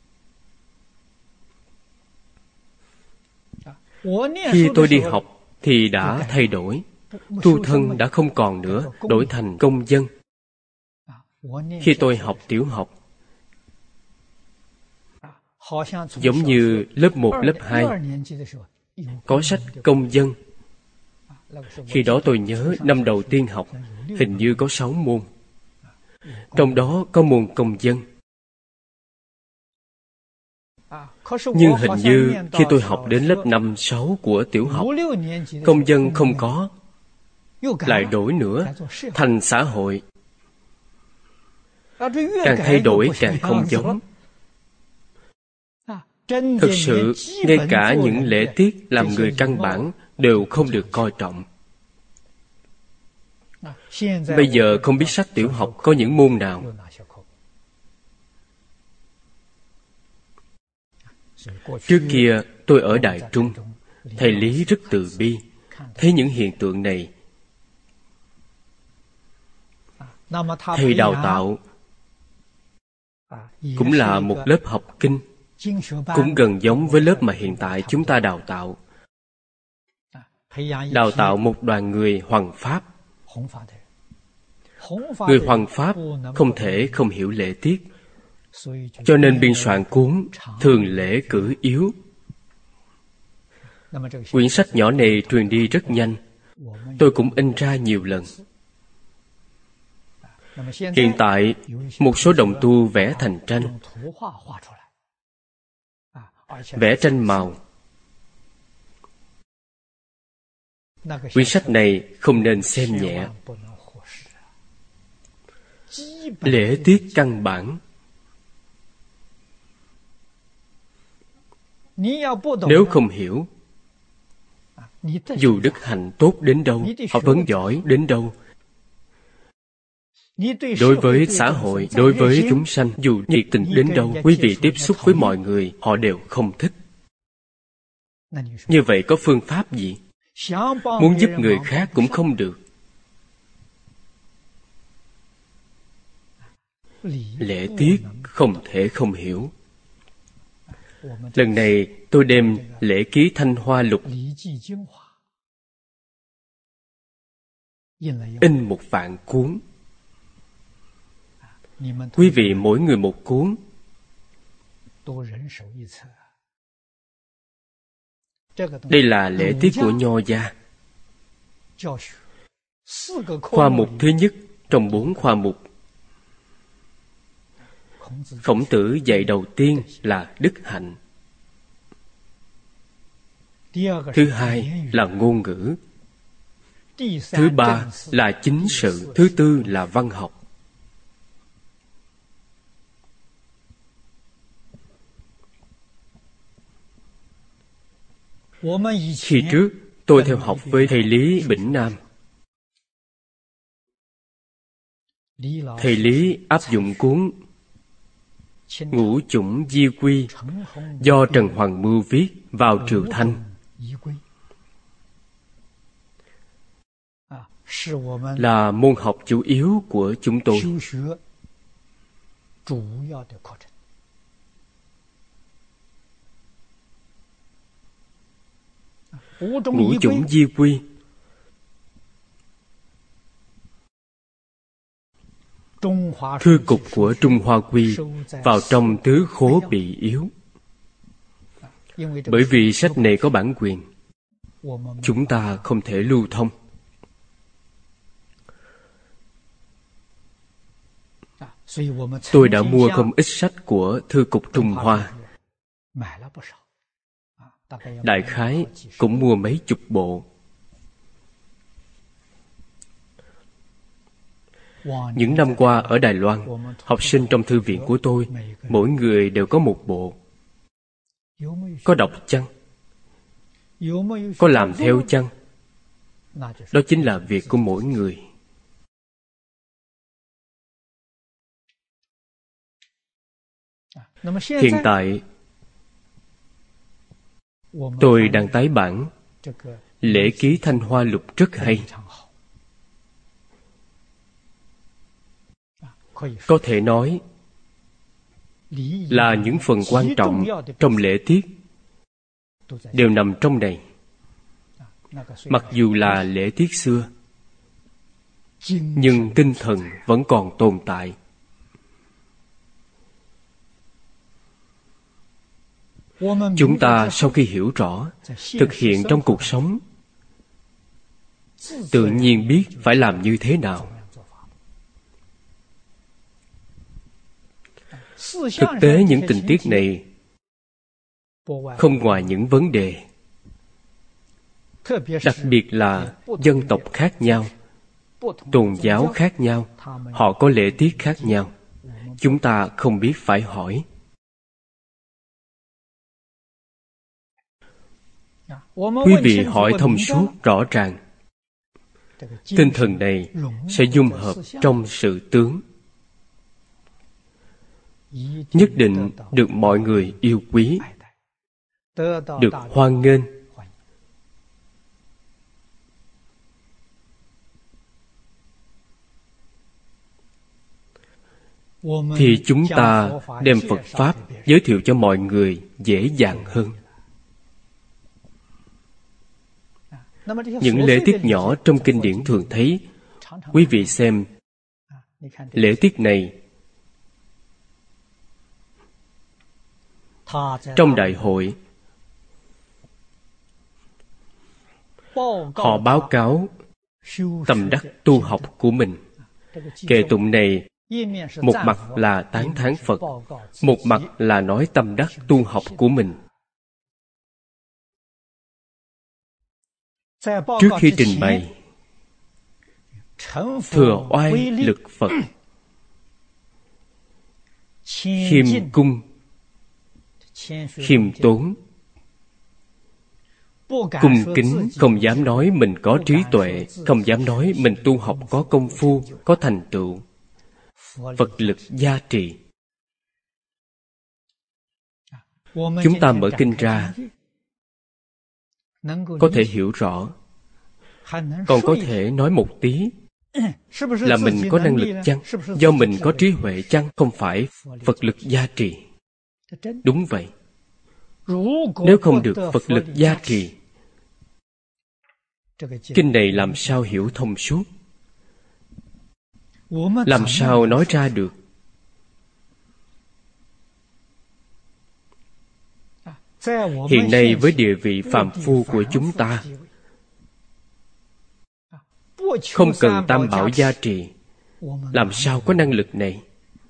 Khi tôi đi học thì đã thay đổi. Tu thân đã không còn nữa, đổi thành công dân. Khi tôi học tiểu học, giống như lớp một, lớp hai, có sách công dân. Khi đó tôi nhớ năm đầu tiên học, hình như có sáu môn. Trong đó có môn công dân. Nhưng hình như khi tôi học đến lớp năm, sáu của tiểu học, công dân không có, lại đổi nữa, thành xã hội. Càng thay đổi càng không giống. Thực sự, ngay cả những lễ tiết làm người căn bản đều không được coi trọng. Bây giờ không biết sách tiểu học có những môn nào. Trước kia tôi ở Đại Trung, thầy Lý rất từ bi, thấy những hiện tượng này. Thầy đào tạo cũng là một lớp học kinh, cũng gần giống với lớp mà hiện tại chúng ta đào tạo. Đào tạo một đoàn người hoằng pháp. Người hoằng pháp không thể không hiểu lễ tiết, cho nên biên soạn cuốn Thường Lễ Cử Yếu. Quyển sách nhỏ này truyền đi rất nhanh. Tôi cũng in ra nhiều lần. Hiện tại, một số đồng tu vẽ thành tranh, vẽ tranh màu. Quyển sách này không nên xem nhẹ. Lễ tiết căn bản. Nếu không hiểu, dù đức hạnh tốt đến đâu, học vấn giỏi đến đâu, đối với xã hội, đối với chúng sanh, dù nhiệt tình đến đâu, quý vị tiếp xúc với mọi người, họ đều không thích. Như vậy có phương pháp gì? Muốn giúp người khác cũng không được. Lễ tiết không thể không hiểu. Lần này tôi đem Lễ Ký Thanh Hoa Lục in một vạn cuốn. Quý vị mỗi người một cuốn. Đây là lễ tiết của Nho gia. Khoa mục thứ nhất trong bốn khoa mục. Khổng Tử dạy đầu tiên là đức hạnh. Thứ hai là ngôn ngữ. Thứ ba là chính sự. Thứ tư là văn học. Khi trước, tôi theo học với thầy Lý Bỉnh Nam. Thầy Lý áp dụng cuốn Ngũ Chủng Di Quy do Trần Hoàng Mưu viết vào Triều Thanh, là môn học chủ yếu của chúng tôi. Ngũ Chủng Di Quy thư cục của Trung Hoa Quy vào trong tứ khố bị yếu. Bởi vì sách này có bản quyền, chúng ta không thể lưu thông. Tôi đã mua không ít sách của Thư cục Trung Hoa. Đại khái cũng mua mấy chục bộ. Những năm qua ở Đài Loan, học sinh trong thư viện của tôi, mỗi người đều có một bộ. Có đọc chăng? Có làm theo chăng? Đó chính là việc của mỗi người. Hiện tại, tôi đang tái bản Lễ ký Thanh Hoa Lục rất hay. Có thể nói là những phần quan trọng trong lễ tiết đều nằm trong này. Mặc dù là lễ tiết xưa, nhưng tinh thần vẫn còn tồn tại. Chúng ta sau khi hiểu rõ, thực hiện trong cuộc sống, tự nhiên biết phải làm như thế nào. Thực tế những tình tiết này không ngoài những vấn đề, đặc biệt là dân tộc khác nhau, tôn giáo khác nhau, họ có lễ tiết khác nhau. Chúng ta không biết phải hỏi. Quý vị hỏi thông suốt rõ ràng, tinh thần này sẽ dung hợp trong sự tướng, nhất định được mọi người yêu quý, được hoan nghênh. Thì chúng ta đem Phật Pháp giới thiệu cho mọi người dễ dàng hơn. Những lễ tiết nhỏ trong kinh điển thường thấy, quý vị xem, lễ tiết này trong đại hội, họ báo cáo tâm đắc tu học của mình. Kệ tụng này một mặt là tán thán Phật, một mặt là nói tâm đắc tu học của mình. Trước khi trình bày, thừa oai lực Phật, khiêm cung, khiêm tốn, cung kính, không dám nói mình có trí tuệ, không dám nói mình tu học có công phu, có thành tựu. Phật lực gia trì. Chúng ta mở kinh ra, có thể hiểu rõ, còn có thể nói một tí là mình có năng lực chăng, do mình có trí huệ chăng, không phải Phật lực gia trì. Đúng vậy. Nếu không được Phật lực gia trì, kinh này làm sao hiểu thông suốt, làm sao nói ra được. Hiện nay với địa vị phàm phu của chúng ta, không cần tam bảo gia trì, làm sao có năng lực này.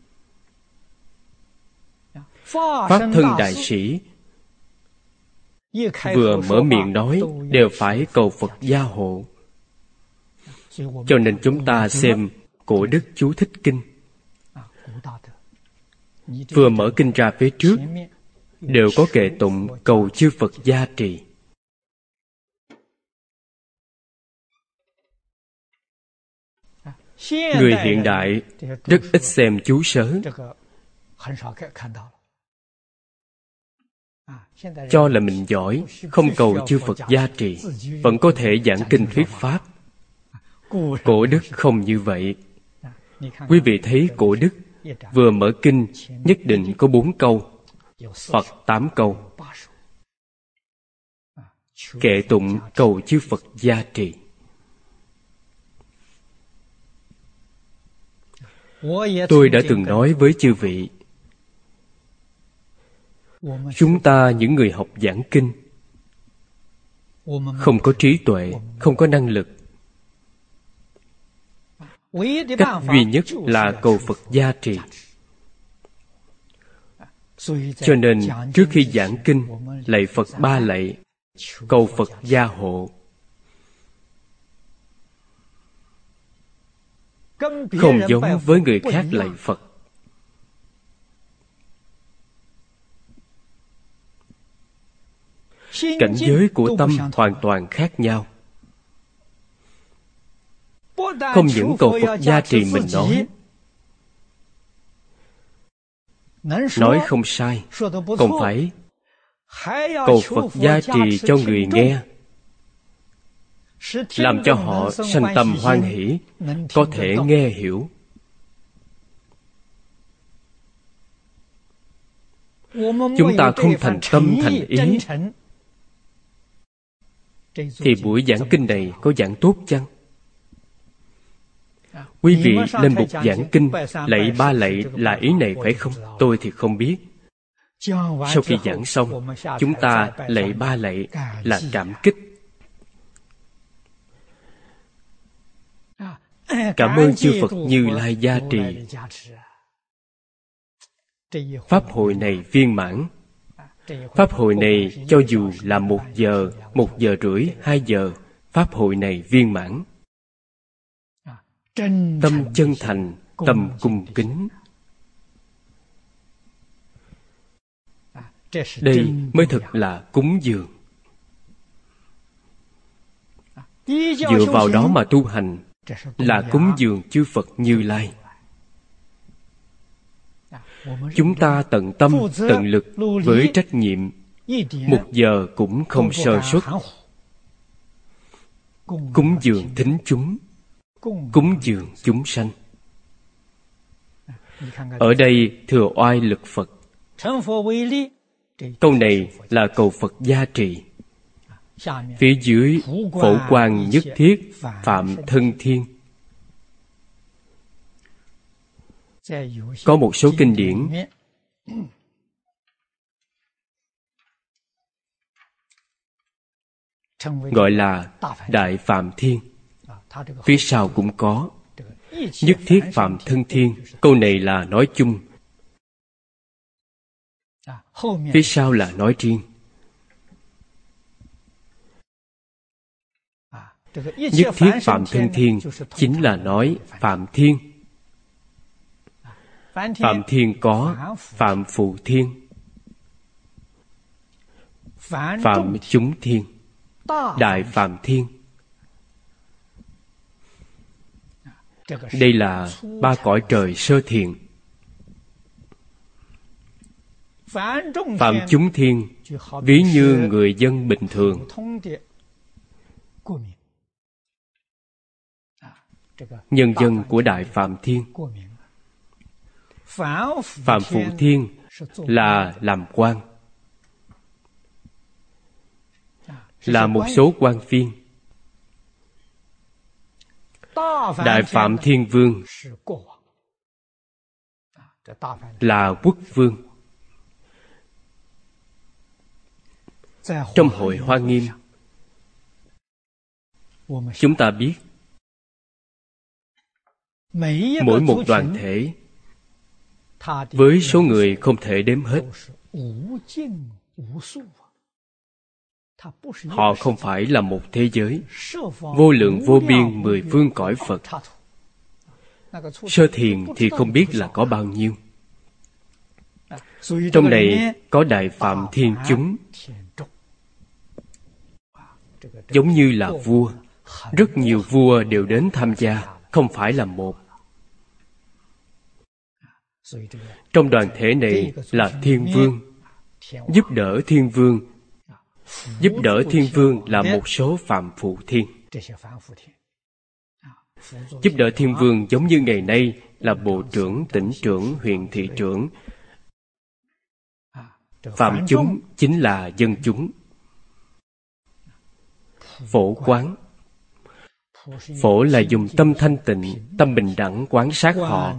Pháp thân đại sĩ vừa mở miệng nói đều phải cầu Phật gia hộ. Cho nên chúng ta xem Cổ Đức chú thích kinh, vừa mở kinh ra phía trước đều có kệ tụng cầu chư Phật gia trì. Người hiện đại rất ít xem chú sớ, cho là mình giỏi, không cầu chư Phật gia trì, vẫn có thể giảng kinh thuyết pháp. Cổ Đức không như vậy. Quý vị thấy Cổ Đức vừa mở kinh nhất định có bốn câu hoặc tám câu kệ tụng cầu chư Phật gia trì. Tôi đã từng nói với chư vị, chúng ta những người học giảng kinh không có trí tuệ, không có năng lực. Cách duy nhất là cầu Phật gia trì. Cho nên trước khi giảng kinh, lạy Phật ba lạy, cầu Phật gia hộ. Không giống với người khác lạy Phật. Cảnh giới của tâm hoàn toàn khác nhau. Không những cầu Phật gia trì mình nói, nói không sai, còn phải cầu Phật gia trì cho người nghe, làm cho họ sanh tâm hoan hỷ, có thể nghe hiểu. Chúng ta không thành tâm thành ý, thì buổi giảng kinh này có giảng tốt chăng? Quý vị lên mục giảng kinh, lạy ba lạy là ý này phải không? Tôi thì không biết. Sau khi giảng xong, chúng ta lạy ba lạy là cảm kích. Cảm ơn chư Phật Như Lai gia trì. Pháp hội này viên mãn. Pháp hội này cho dù là một giờ, một giờ rưỡi, hai giờ, Pháp hội này viên mãn. Tâm chân thành, tâm cung kính. Đây mới thực là cúng dường. Dựa vào đó mà tu hành là cúng dường chư Phật Như Lai. Chúng ta tận tâm, tận lực với trách nhiệm, một giờ cũng không sơ suất. Cúng dường thính chúng, cúng dường chúng sanh. Ở đây thừa oai lực Phật. Câu này là cầu Phật gia trì. Phía dưới phổ quang nhất thiết phạm thân thiên. Có một số kinh điển gọi là Đại Phạm Thiên. Phía sau cũng có nhất thiết phạm thân thiên. Câu này là nói chung, phía sau là nói riêng. Nhất thiết phạm thân thiên chính là nói Phạm Thiên. Phạm Thiên có Phạm Phụ Thiên, Phạm Chúng Thiên, Đại Phạm Thiên. Đây là ba cõi trời sơ thiền. Phạm Chúng Thiên ví như người dân bình thường. Nhân dân của Đại Phạm Thiên. Phạm Phụ Thiên là làm quan, là một số quan viên. Đại Phạm Thiên Vương là quốc vương. Trong hội Hoa Nghiêm, chúng ta biết mỗi một đoàn thể với số người không thể đếm hết. Họ không phải là một thế giới vô lượng vô biên mười phương cõi Phật. Sơ thiền thì không biết là có bao nhiêu. Trong này có Đại Phạm Thiên chúng, giống như là vua. Rất nhiều vua đều đến tham gia, không phải là một. Trong đoàn thể này là Thiên Vương, giúp đỡ Thiên Vương. Giúp đỡ Thiên Vương là một số Phạm Phụ Thiên. Giúp đỡ Thiên Vương giống như ngày nay là bộ trưởng, tỉnh trưởng, huyện thị trưởng. Phạm chúng chính là dân chúng. Phổ quán. Phổ là dùng tâm thanh tịnh, tâm bình đẳng quan sát họ.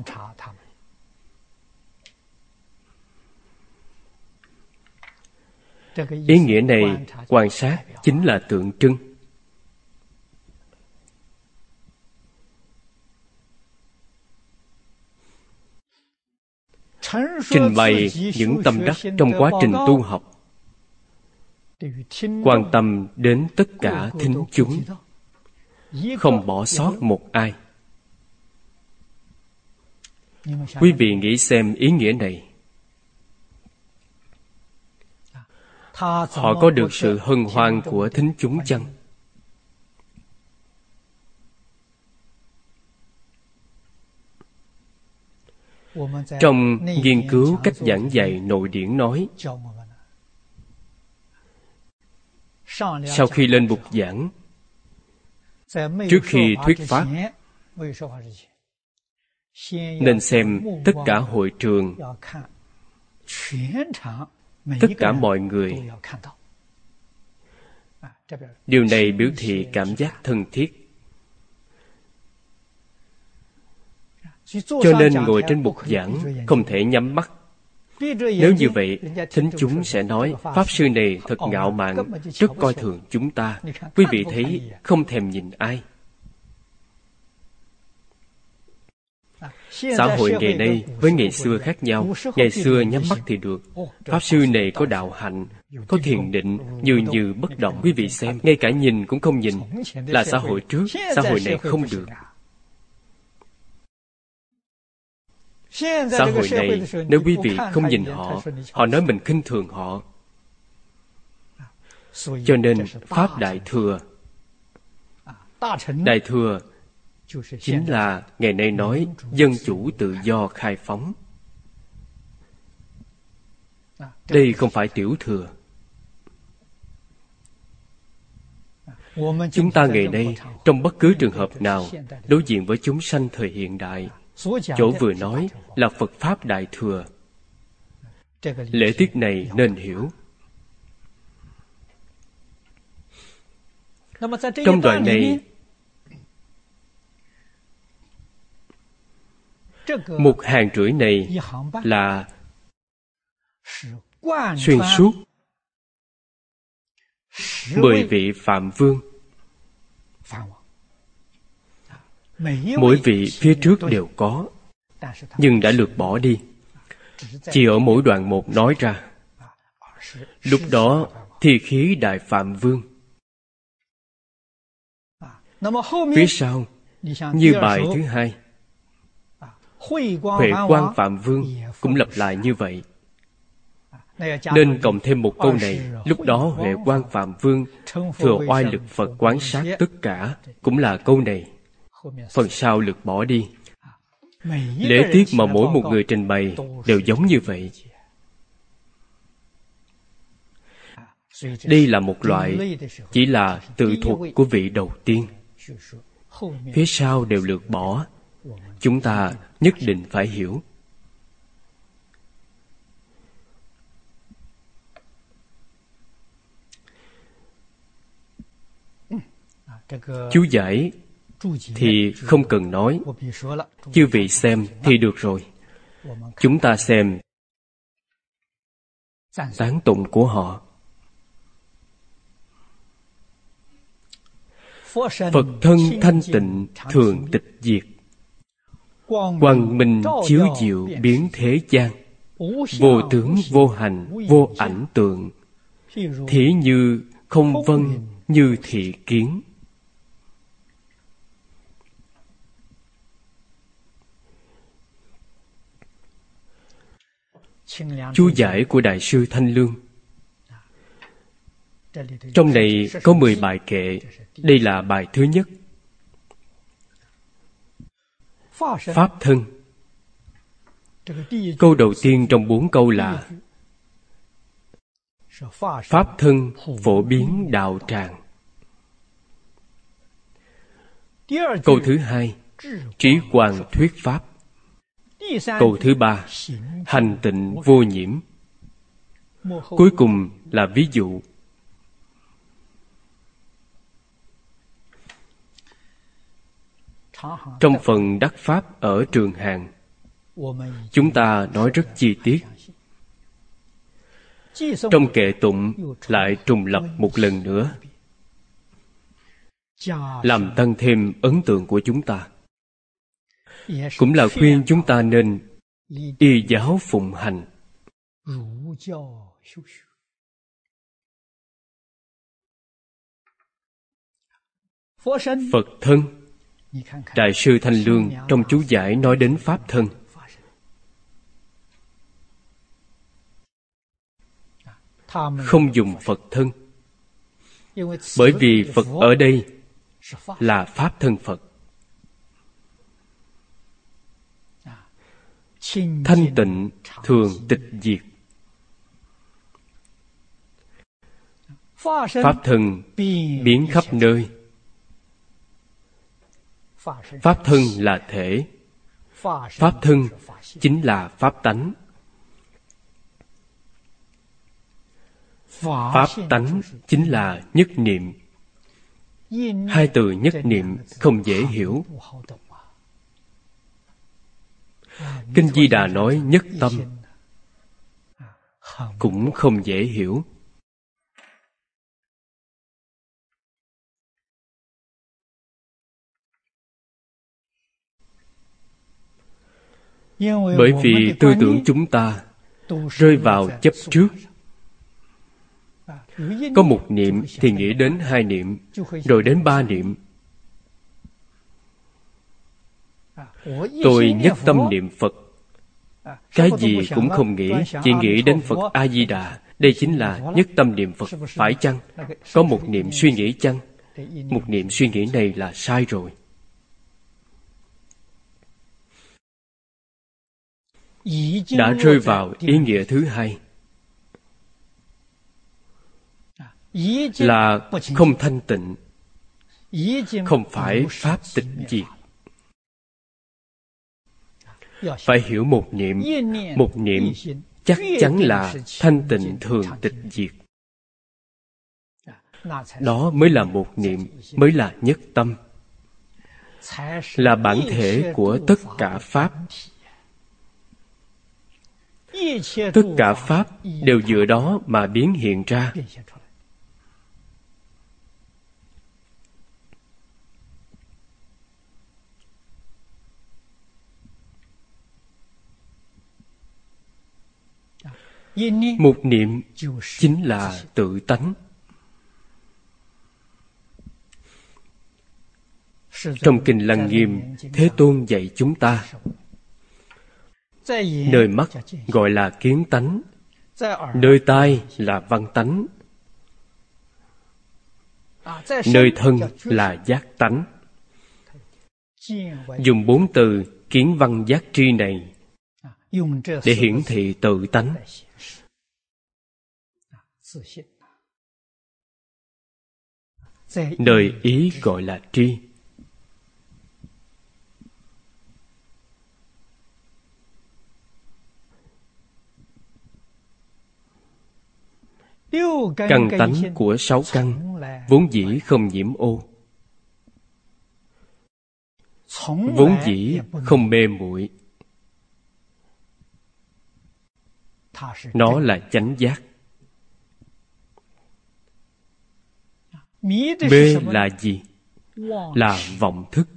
Ý nghĩa này, quan sát chính là tượng trưng. trình bày những tâm đắc trong quá trình tu học, quan tâm đến tất cả thính chúng, không bỏ sót một ai. Quý vị nghĩ xem ý nghĩa này, họ có được sự hân hoan của thính chúng chăng? Trong nghiên cứu cách giảng dạy nội điển nói, sau khi lên bục giảng, trước khi thuyết pháp, nên xem tất cả hội trường, tất cả mọi người. Điều này biểu thị cảm giác thân thiết. Cho nên ngồi trên bục giảng không thể nhắm mắt. Nếu như vậy, thính chúng sẽ nói Pháp sư này thật ngạo mạn, rất coi thường chúng ta. Quý vị thấy không thèm nhìn ai. Xã hội ngày nay với ngày xưa khác nhau. Ngày xưa nhắm mắt thì được. Pháp sư này có đạo hạnh, có thiền định, như như bất động. Quý vị xem, ngay cả nhìn cũng không nhìn. Là xã hội trước, xã hội này không được. Xã hội này, nếu quý vị không nhìn họ, họ nói mình khinh thường họ. Cho nên, Pháp Đại Thừa, Đại Thừa chính là ngày nay nói dân chủ tự do khai phóng. Đây không phải tiểu thừa. Chúng ta ngày nay, trong bất cứ trường hợp nào, đối diện với chúng sanh thời hiện đại, chỗ vừa nói là Phật Pháp Đại Thừa. Lễ tiết này nên hiểu. Trong đoạn này, một hàng rưỡi này là xuyên suốt mười vị Phạm Vương. Mỗi vị phía trước đều có, nhưng đã lược bỏ đi. Chỉ ở mỗi đoạn một nói ra. Lúc đó thi khí Đại Phạm Vương. Phía sau, như bài thứ hai, Huệ Quang Phạm Vương cũng lặp lại như vậy. Nên cộng thêm một câu này. Lúc đó Huệ Quang Phạm Vương thừa oai lực Phật quán sát tất cả, cũng là câu này. Phần sau lược bỏ đi. Lễ tiết mà mỗi một người trình bày đều giống như vậy. Đây là một loại chỉ là tự thuật của vị đầu tiên. Phía sau đều lược bỏ. Chúng ta nhất định phải hiểu. Chú giải thì không cần nói. Chư vị xem thì được rồi. Chúng ta xem tán tụng của họ. Phật thân thanh tịnh thường tịch diệt, quang minh chiếu diệu biến thế gian, vô tướng vô hành vô ảnh tượng, thí như không vân như thị kiến. Chú giải của Đại sư Thanh Lương. Trong này có mười bài kệ. Đây là bài thứ nhất. Pháp thân. Câu đầu tiên trong bốn câu là Pháp thân phổ biến đạo tràng. Câu thứ hai, trí quang thuyết pháp. Câu thứ ba, hành tịnh vô nhiễm. Cuối cùng là ví dụ. Trong phần đắc pháp ở Trường Hàng, chúng ta nói rất chi tiết. Trong kệ tụng lại trùng lập một lần nữa, làm tăng thêm ấn tượng của chúng ta. Cũng là khuyên chúng ta nên y giáo phụng hành. Phật thân. Đại sư Thanh Lương trong chú giải nói đến Pháp thân. Không dùng Phật thân, bởi vì Phật ở đây là Pháp thân Phật. Thanh tịnh thường tịch diệt. Pháp thân biến khắp nơi. Pháp thân là thể. Pháp thân chính là Pháp tánh. Pháp tánh chính là nhất niệm. Hai từ nhất niệm không dễ hiểu. Kinh Di Đà nói nhất tâm cũng không dễ hiểu. Bởi vì tư tưởng chúng ta rơi vào chấp trước. Có một niệm thì nghĩ đến hai niệm, rồi đến ba niệm. Tôi nhất tâm niệm Phật, cái gì cũng không nghĩ, chỉ nghĩ đến Phật A-di-đà. Đây chính là nhất tâm niệm Phật, phải chăng? Có một niệm suy nghĩ chăng? Một niệm suy nghĩ này là sai rồi. Đã rơi vào ý nghĩa thứ hai, là không thanh tịnh, không phải Pháp tịch diệt. Phải hiểu một niệm, một niệm chắc chắn là thanh tịnh thường tịch diệt. Đó mới là một niệm, mới là nhất tâm, là bản thể của tất cả Pháp. Tất cả Pháp đều dựa đó mà biến hiện ra. Một niệm chính là tự tánh. Trong Kinh Lăng Nghiêm, Thế Tôn dạy chúng ta, nơi mắt gọi là kiến tánh, nơi tai là văn tánh, nơi thân là giác tánh. Dùng bốn từ kiến văn giác tri này để hiển thị tự tánh. Nơi ý gọi là tri. Căn tánh của sáu căn vốn dĩ không nhiễm ô, vốn dĩ không mê muội. Nó là chánh giác. Mê là gì? Là vọng thức.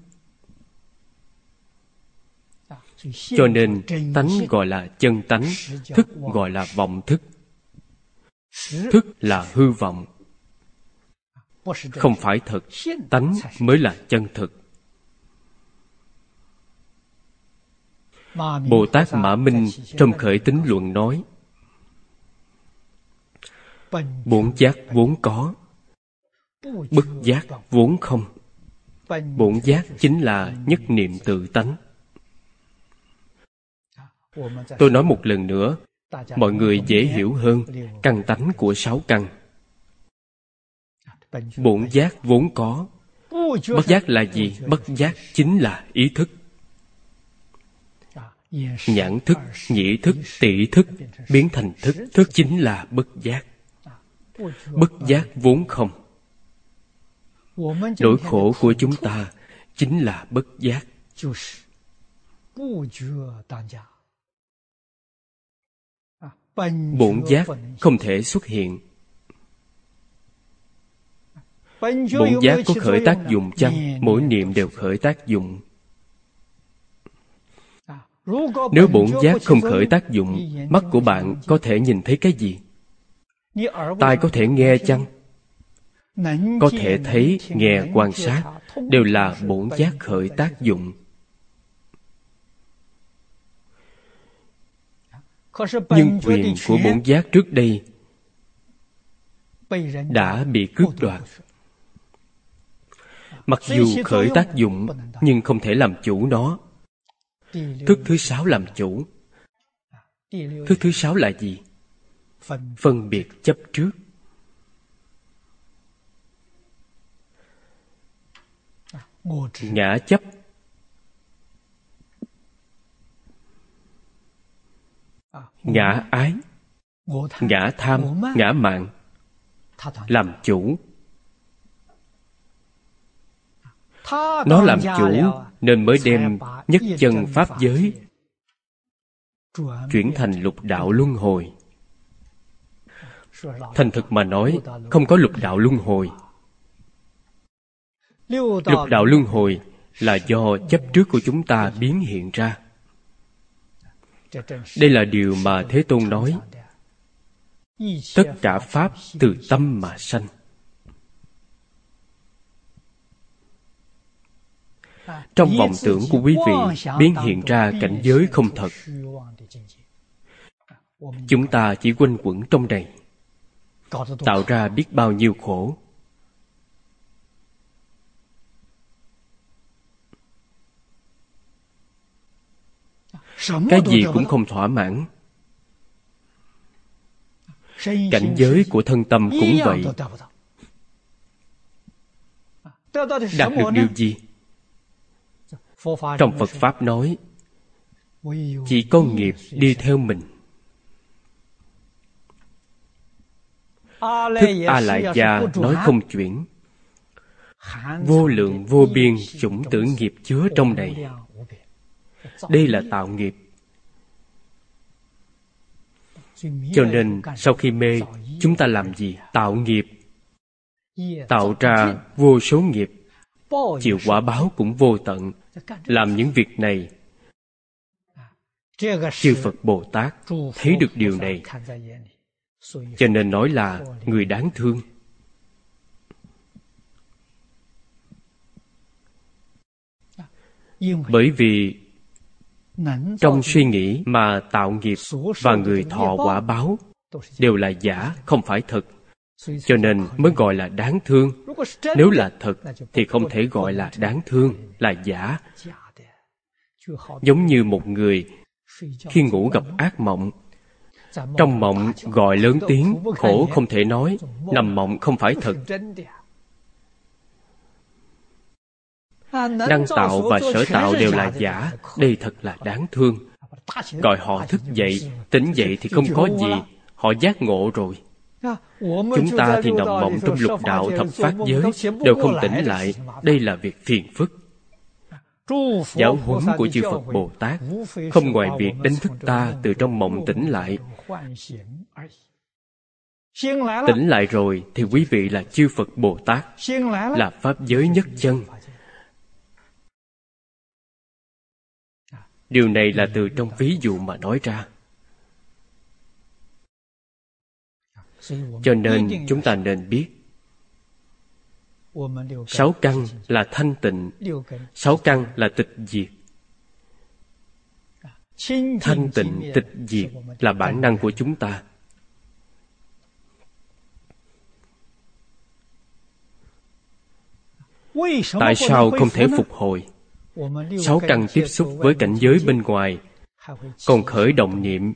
Cho nên tánh gọi là chân tánh, thức gọi là vọng thức. Thức là hư vọng, không phải thật. Tánh mới là chân thực. Bồ Tát Mã Minh trong Khởi Tín Luận nói, bổn giác vốn có, bất giác vốn không. Bổn giác chính là nhất niệm tự tánh. Tôi nói một lần nữa, mọi người dễ hiểu hơn. Căn tánh của sáu căn. Bổn giác vốn có. Bất giác là gì? Bất giác chính là ý thức. Nhãn thức, nhĩ thức, tỷ thức biến thành thức. Thức chính là bất giác. Bất giác vốn không. Nỗi khổ của chúng ta chính là bất giác. Bổn giác không thể xuất hiện. Bổn giác có khởi tác dụng chăng? Mỗi niệm đều khởi tác dụng. Nếu bổn giác không khởi tác dụng, mắt của bạn có thể nhìn thấy cái gì? Tai có thể nghe chăng? Có thể thấy, nghe, quan sát đều là bổn giác khởi tác dụng. Nhưng quyền của bổn giác trước đây đã bị cướp đoạt. Mặc dù khởi tác dụng, nhưng không thể làm chủ nó. Thức thứ sáu làm chủ. Thức thứ sáu là gì? Phân biệt chấp trước. Ngã chấp. Ngã ái. Ngã tham, ngã mạn làm chủ. Nó làm chủ nên mới đem nhất chân pháp giới chuyển thành lục đạo luân hồi. Thành thực mà nói, không có lục đạo luân hồi. Lục đạo luân hồi là do chấp trước của chúng ta biến hiện ra. Đây là điều mà Thế Tôn nói, tất cả pháp từ tâm mà sanh. Trong vọng tưởng của quý vị biến hiện ra cảnh giới không thật. Chúng ta chỉ quanh quẩn trong này, tạo ra biết bao nhiêu khổ. Cái gì cũng không thỏa mãn. Cảnh giới của thân tâm cũng vậy. Đạt được điều gì? Trong Phật Pháp nói, chỉ có nghiệp đi theo mình. Thức A Lại Gia nói không chuyển. Vô lượng vô biên chủng tử nghiệp chứa trong này. Đây là tạo nghiệp. Cho nên sau khi mê, chúng ta làm gì? Tạo nghiệp. Tạo ra vô số nghiệp, chịu quả báo cũng vô tận. Làm những việc này, chư Phật Bồ Tát thấy được điều này, cho nên nói là người đáng thương. Bởi vì trong suy nghĩ mà tạo nghiệp và người thọ quả báo đều là giả, không phải thật, cho nên mới gọi là đáng thương. Nếu là thật thì không thể gọi là đáng thương, là giả. Giống như một người khi ngủ gặp ác mộng, trong mộng gọi lớn tiếng, khổ không thể nói, nằm mộng không phải thật. Năng tạo và sở tạo đều là giả, đây thật là đáng thương. Gọi họ thức dậy, tỉnh dậy thì không có gì, họ giác ngộ rồi. Chúng ta thì nằm mộng trong lục đạo thập pháp giới, đều không tỉnh lại, đây là việc phiền phức. Giáo huấn của chư Phật Bồ Tát không ngoài việc đánh thức ta từ trong mộng tỉnh lại. Tỉnh lại rồi thì quý vị là chư Phật Bồ Tát, là pháp giới nhất chân. Điều này là từ trong ví dụ mà nói ra. Cho nên chúng ta nên biết, sáu căn là thanh tịnh, sáu căn là tịch diệt. Thanh tịnh tịch diệt là bản năng của chúng ta. Tại sao không thể phục hồi? Sáu căn tiếp xúc với cảnh giới bên ngoài, còn khởi động niệm.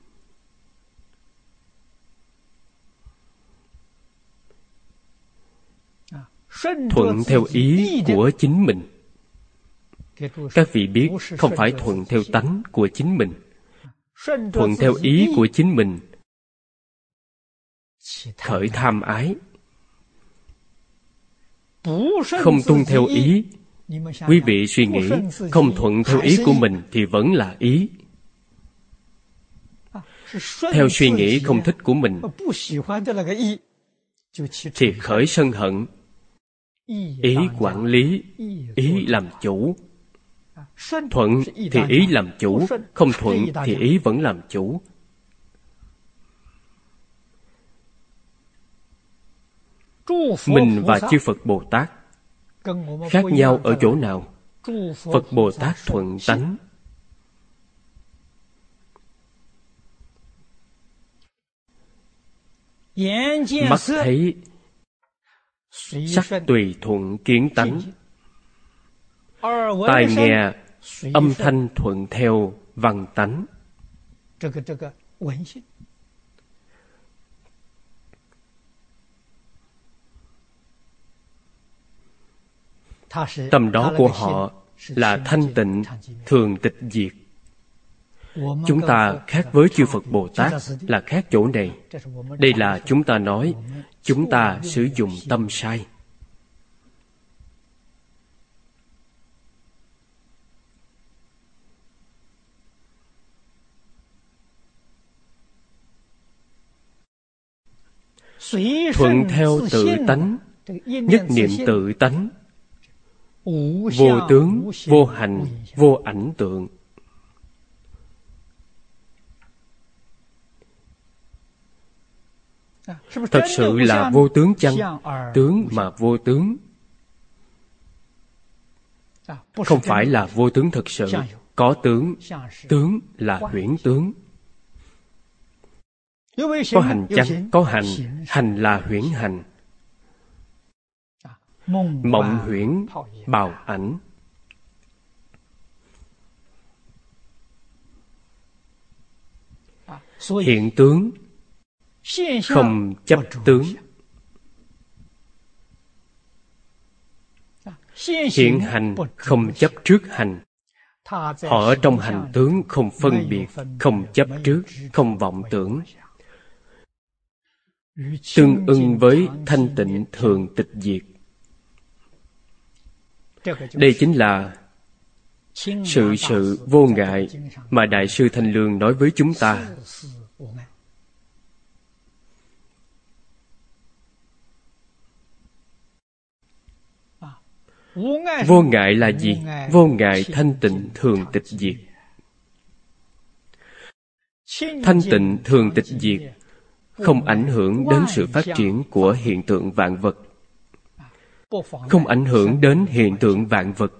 Thuận theo ý của chính mình. Các vị biết, không phải thuận theo tánh của chính mình. Thuận theo ý của chính mình, khởi tham ái. Không tuân theo ý. Quý vị suy nghĩ, không thuận theo ý của mình thì vẫn là ý. Theo suy nghĩ không thích của mình thì khởi sân hận. Ý quản lý, ý làm chủ. Thuận thì ý làm chủ, không thuận thì ý vẫn làm chủ. Mình và chư Phật Bồ Tát khác nhau ở chỗ nào? Phật Bồ Tát thuận tánh, mắt thấy sắc tùy thuận kiến tánh, tai nghe âm thanh thuận theo văn tánh. Tâm đó của họ là thanh tịnh thường tịch diệt. Chúng ta khác với chư Phật Bồ Tát là khác chỗ này. Đây là chúng ta nói chúng ta sử dụng tâm sai. Thuận theo tự tánh, nhất niệm tự tánh, vô tướng, vô hành, vô ảnh tượng. Thật sự là vô tướng chăng? Tướng mà vô tướng, không phải là vô tướng thật sự. Có tướng, tướng là huyễn tướng. Có hành chăng? Có hành, hành là huyễn hành. Mộng huyễn, bào ảnh. Hiện tướng không chấp tướng. Hiện hành không chấp trước hành. Họ ở trong hành tướng không phân biệt, không chấp trước, không vọng tưởng, tương ưng với thanh tịnh thường tịch diệt. Đây chính là sự sự vô ngại mà Đại sư Thanh Lương nói với chúng ta. Vô ngại là gì? Vô ngại thanh tịnh thường tịch diệt. Thanh tịnh thường tịch diệt không ảnh hưởng đến sự phát triển của hiện tượng vạn vật, không ảnh hưởng đến hiện tượng vạn vật.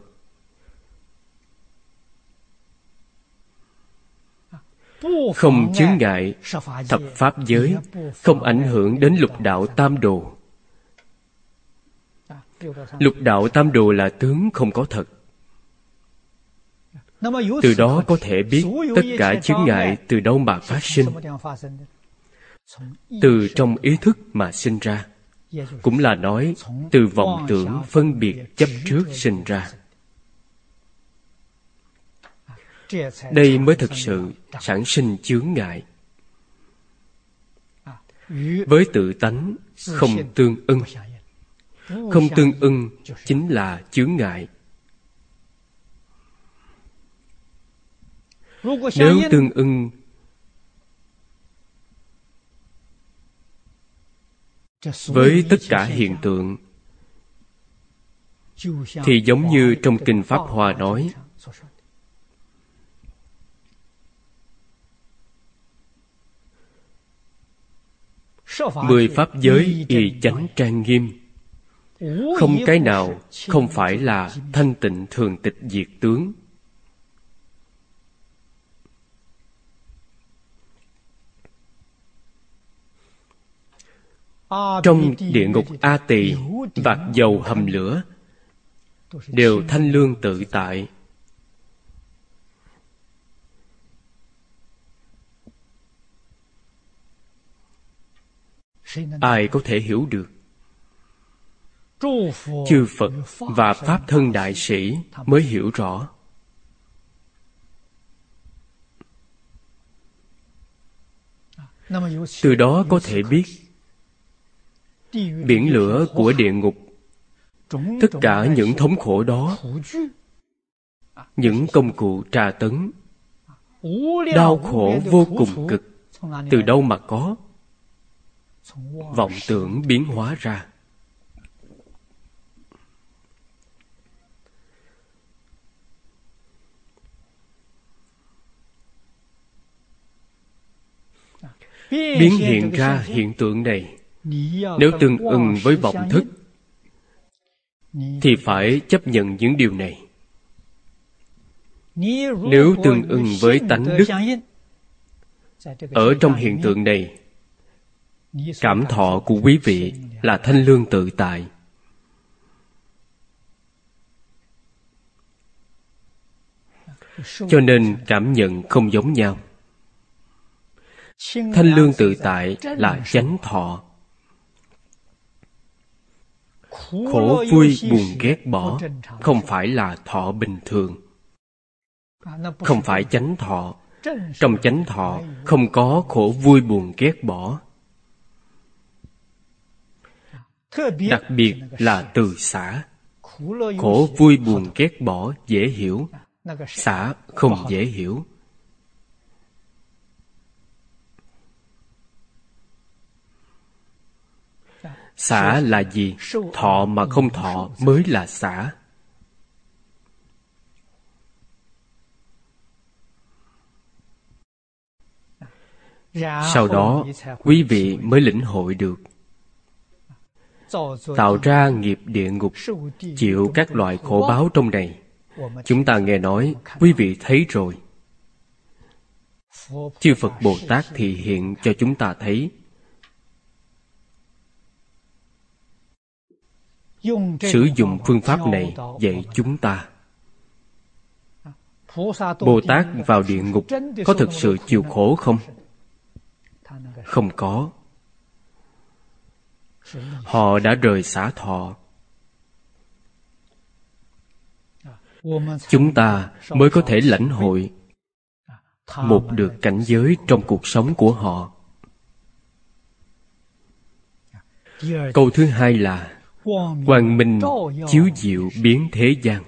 Không chướng ngại thập pháp giới, không ảnh hưởng đến lục đạo tam đồ. Lục đạo tam đồ là tướng không có thật. Từ đó có thể biết tất cả chướng ngại từ đâu mà phát sinh. Từ trong ý thức mà sinh ra, cũng là nói từ vọng tưởng phân biệt chấp trước sinh ra. Đây mới thực sự sản sinh chướng ngại. Với tự tánh không tương ưng. Không tương ưng chính là chướng ngại. Nếu tương ưng với tất cả hiện tượng thì giống như trong Kinh Pháp Hoa nói, mười pháp giới y chánh trang nghiêm, không cái nào không phải là thanh tịnh thường tịch diệt tướng. Trong địa ngục A Tỳ, vạc dầu hầm lửa đều thanh lương tự tại. Ai có thể hiểu được? Chư Phật và Pháp thân đại sĩ mới hiểu rõ. Từ đó có thể biết biển lửa của địa ngục, tất cả những thống khổ đó, những công cụ tra tấn, đau khổ vô cùng cực, từ đâu mà có? Vọng tưởng biến hóa ra. biến hiện ra hiện tượng này. Nếu tương ưng với vọng thức thì phải chấp nhận những điều này. Nếu tương ưng với tánh đức, ở trong hiện tượng này, cảm thọ của quý vị là thanh lương tự tại. Cho nên cảm nhận không giống nhau. Thanh lương tự tại là chánh thọ. Khổ vui buồn ghét bỏ không phải là thọ bình thường, không phải chánh thọ. Trong chánh thọ không có khổ vui buồn ghét bỏ. Đặc biệt là từ xả. Khổ vui buồn ghét bỏ dễ hiểu, xả không dễ hiểu. Xả là gì? Thọ mà không thọ mới là xả. Sau đó quý vị mới lĩnh hội được. Tạo ra nghiệp địa ngục, chịu các loại khổ báo trong này. Chúng ta nghe nói, quý vị thấy rồi. Chư Phật Bồ Tát thị hiện cho chúng ta thấy. Sử dụng phương pháp này dạy chúng ta. Bồ Tát vào địa ngục có thực sự chịu khổ không? Không có. Họ đã rời xả thọ. Chúng ta mới có thể lãnh hội một được cảnh giới trong cuộc sống của họ. Câu thứ hai là quang minh chiếu diệu biến thế gian.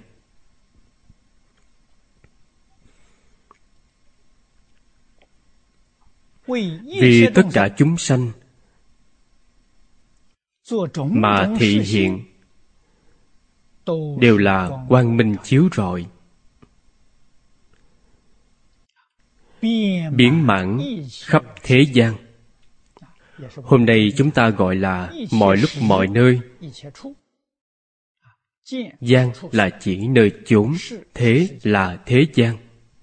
Vì tất cả chúng sanh mà thị hiện đều là quang minh chiếu rọi, biến mãn khắp thế gian. Hôm nay chúng ta gọi là mọi lúc mọi nơi. Gian là chỉ nơi chốn, thế là thế gian.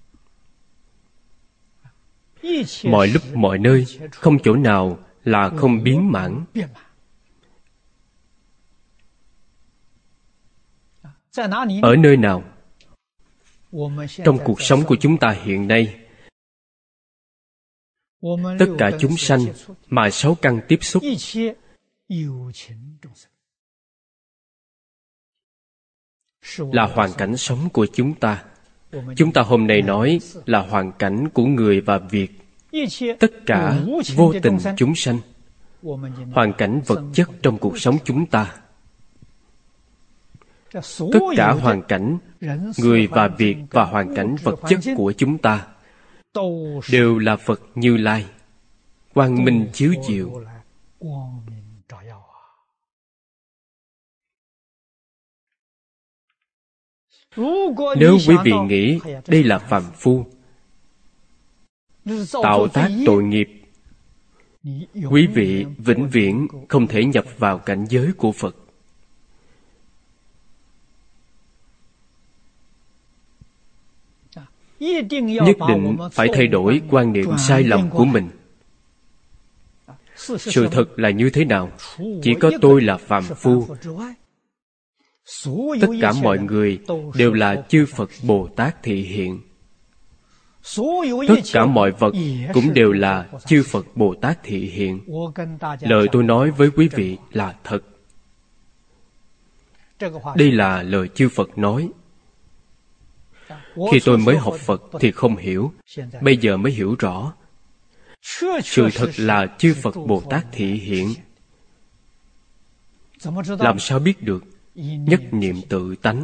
Mọi lúc mọi nơi, không chỗ nào là không biến mãn. Ở nơi nào? Trong cuộc sống của chúng ta hiện nay, tất cả chúng sanh mà sáu căn tiếp xúc là hoàn cảnh sống của chúng ta. Chúng ta hôm nay nói là hoàn cảnh của người và việc. Tất cả vô tình chúng sanh, hoàn cảnh vật chất trong cuộc sống chúng ta. Tất cả hoàn cảnh, người và việc và hoàn cảnh vật chất của chúng ta đều là Phật Như Lai, quang minh chiếu diệu. Nếu quý vị nghĩ đây là phàm phu, tạo tác tội nghiệp, quý vị vĩnh viễn không thể nhập vào cảnh giới của Phật. Nhất định phải thay đổi quan niệm sai lầm của mình. Sự thật là như thế nào? Chỉ có tôi là phàm phu. Tất cả mọi người đều là chư Phật Bồ Tát thị hiện. Tất cả mọi vật cũng đều là chư Phật Bồ Tát thị hiện. Lời tôi nói với quý vị là thật. Đây là lời chư Phật nói. Khi tôi mới học Phật thì không hiểu, bây giờ mới hiểu rõ. Sự thật là chư Phật Bồ Tát thị hiện. Làm sao biết được? Nhất niệm tự tánh.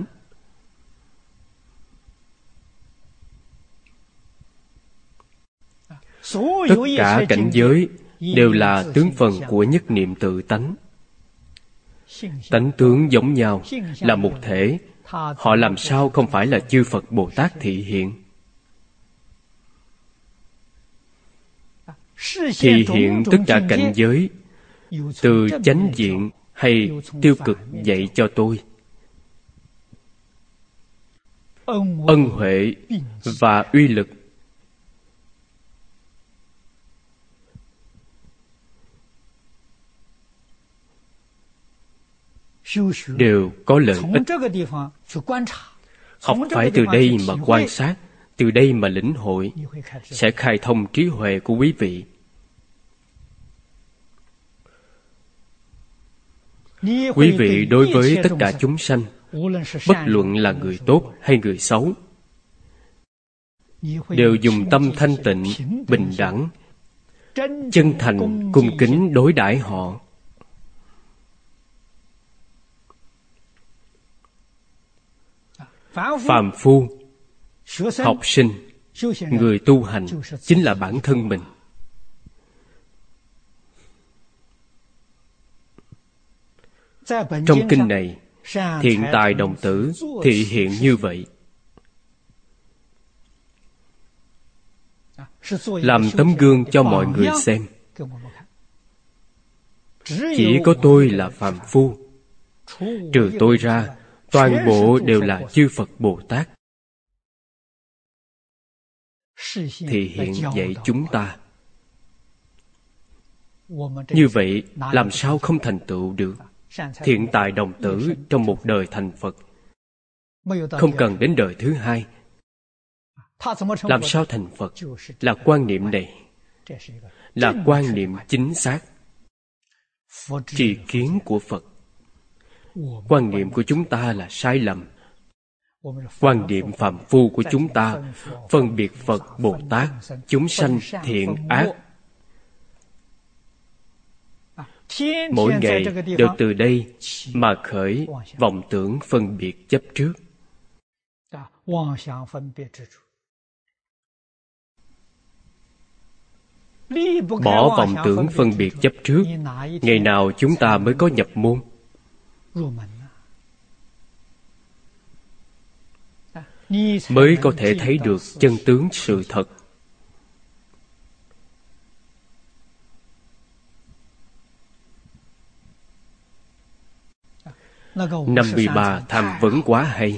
Tất cả cảnh giới đều là tướng phần của nhất niệm tự tánh. Tánh tướng giống nhau, là một thể. Họ làm sao không phải là chư Phật Bồ Tát thị hiện? thì hiện tất cả cảnh giới từ chánh diện hay tiêu cực dạy cho tôi. Ân huệ và uy lực đều có lợi ích. Học phải từ đây mà quan sát, từ đây mà lĩnh hội, sẽ khai thông trí huệ của quý vị. Quý vị đối với tất cả chúng sanh, bất luận là người tốt hay người xấu, đều dùng tâm thanh tịnh, bình đẳng, chân thành, cung kính đối đãi họ. Phàm phu, học sinh, người tu hành chính là bản thân mình. Trong kinh này, thiện tài đồng tử thị hiện như vậy. Làm tấm gương cho mọi người xem. Chỉ có tôi là phàm phu, trừ tôi ra, toàn bộ đều là chư Phật Bồ Tát. Thị hiện dạy chúng ta. Như vậy, làm sao không thành tựu được thiện tài đồng tử trong một đời thành Phật? Không cần đến đời thứ hai. Làm sao thành Phật? Là quan niệm này, là quan niệm chính xác, tri kiến của Phật. Quan niệm của chúng ta là sai lầm. Quan niệm phàm phu của chúng ta phân biệt Phật, Bồ Tát, chúng sanh thiện ác. Mỗi ngày đều từ đây mà khởi vọng tưởng phân biệt chấp trước. Bỏ vọng tưởng phân biệt chấp trước, ngày nào chúng ta mới có nhập môn? Mới có thể thấy được chân tướng sự thật. năm mươi ba tham vấn quá hay,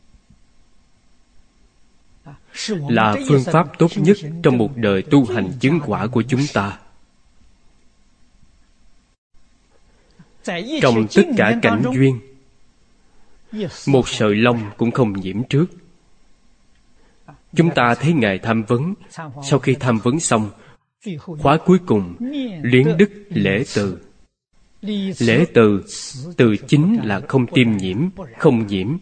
là phương pháp tốt nhất trong một đời tu hành chứng quả của chúng ta. Trong tất cả cảnh duyên, một sợi lông cũng không nhiễm trước. Chúng ta thấy Ngài tham vấn, sau khi tham vấn xong, khóa cuối cùng, luyến đức lễ từ. Lễ từ, từ chính là không tiêm nhiễm, không nhiễm.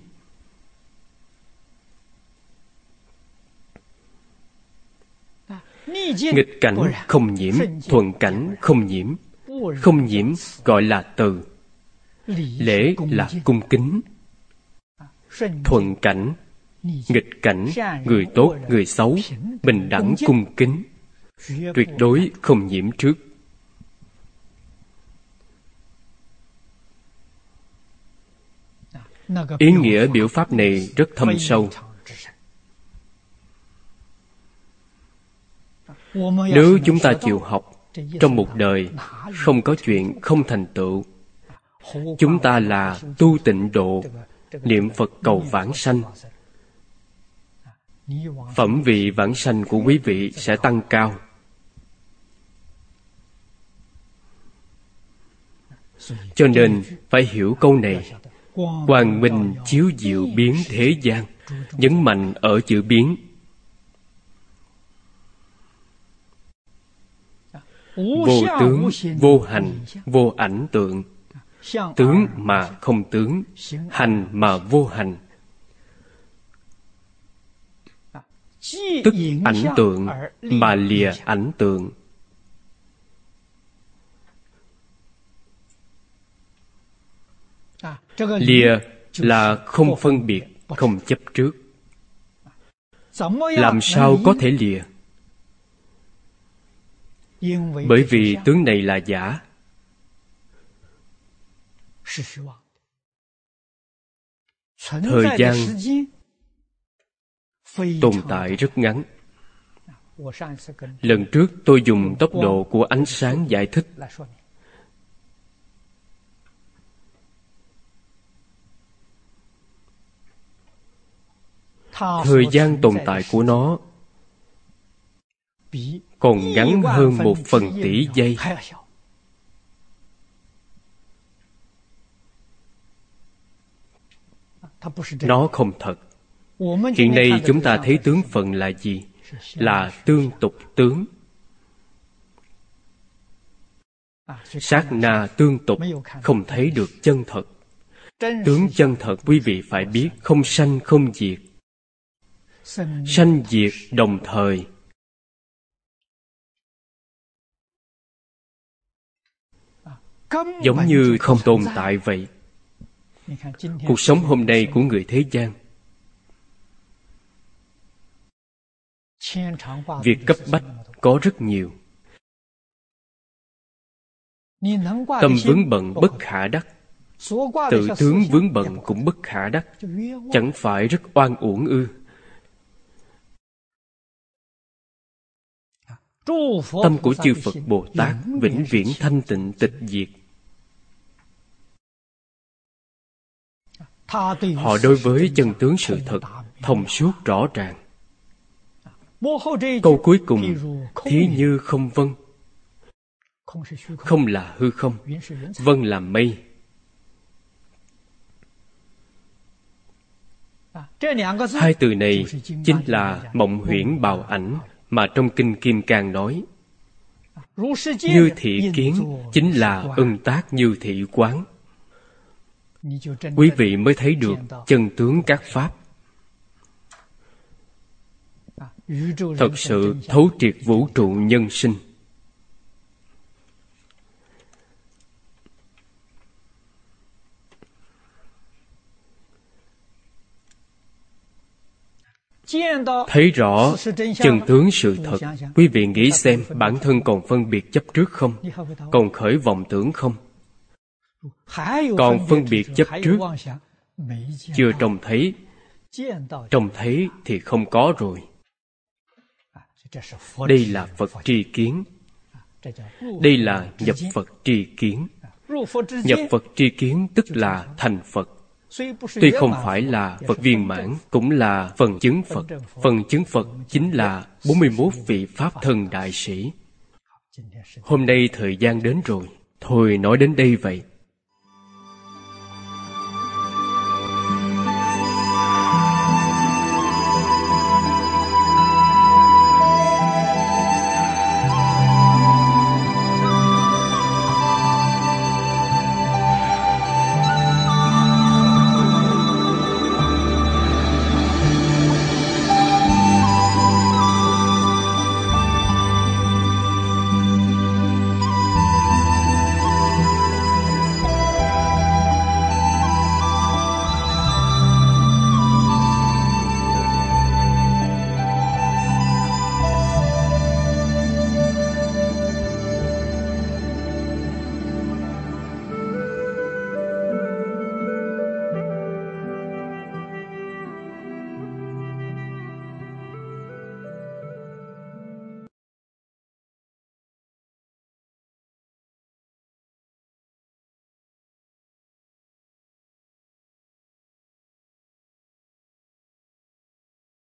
Nghịch cảnh không nhiễm, thuận cảnh không nhiễm. Không nhiễm gọi là từ. Lễ là cung kính. Thuận cảnh, nghịch cảnh, người tốt, người xấu, bình đẳng cung kính, tuyệt đối không nhiễm trước. Ý nghĩa biểu pháp này rất thâm sâu. Nếu chúng ta chịu học, trong một đời không có chuyện không thành tựu. Chúng ta là tu tịnh độ, niệm Phật cầu vãng sanh. Phẩm vị vãng sanh của quý vị sẽ tăng cao. Cho nên phải hiểu câu này. Quang minh chiếu diệu biến thế gian, nhấn mạnh ở chữ biến. Vô tướng, vô hành, vô ảnh tượng. Tướng mà không tướng, hành mà vô hành. Tức ảnh tượng mà lìa ảnh tượng. Lìa là không phân biệt, không chấp trước. Làm sao có thể lìa? Bởi vì tướng này là giả. Thời gian tồn tại rất ngắn. Lần trước tôi dùng tốc độ của ánh sáng giải thích. Thời gian tồn tại của nó còn ngắn hơn một phần tỷ giây. Nó không thật. Hiện nay chúng ta thấy tướng phận là gì? Là tương tục tướng. Sát na tương tục, không thấy được chân thật. Tướng chân thật quý vị phải biết không sanh không diệt. Sanh diệt đồng thời. Giống như không tồn tại vậy. Cuộc sống hôm nay của người thế gian, việc cấp bách có rất nhiều. Tâm vướng bận bất khả đắc, tự tướng vướng bận cũng bất khả đắc. Chẳng phải rất oan uổng ư? Tâm của chư Phật Bồ Tát vĩnh viễn thanh tịnh tịch diệt. Họ đối với chân tướng sự thật thông suốt rõ ràng. Câu cuối cùng, thí như không vân. Không là hư không, vân là mây. Hai từ này chính là mộng huyễn bào ảnh mà trong Kinh Kim Cang nói. Như thị kiến chính là ưng tác như thị quán. Quý vị mới thấy được chân tướng các pháp. Thật sự thấu triệt vũ trụ nhân sinh. Thấy rõ chân tướng sự thật, quý vị nghĩ xem bản thân còn phân biệt chấp trước không? Còn khởi vọng tưởng không? Còn phân biệt chấp trước, chưa trông thấy. Trông thấy thì không có rồi. Đây là Phật tri kiến. Đây là nhập Phật tri kiến. Nhập Phật tri kiến tức là thành Phật. Tuy không phải là Phật viên mãn, cũng là phần chứng Phật. Phần chứng Phật chính là bốn mươi mốt vị Pháp thân đại sĩ. Hôm nay thời gian đến rồi, thôi nói đến đây vậy.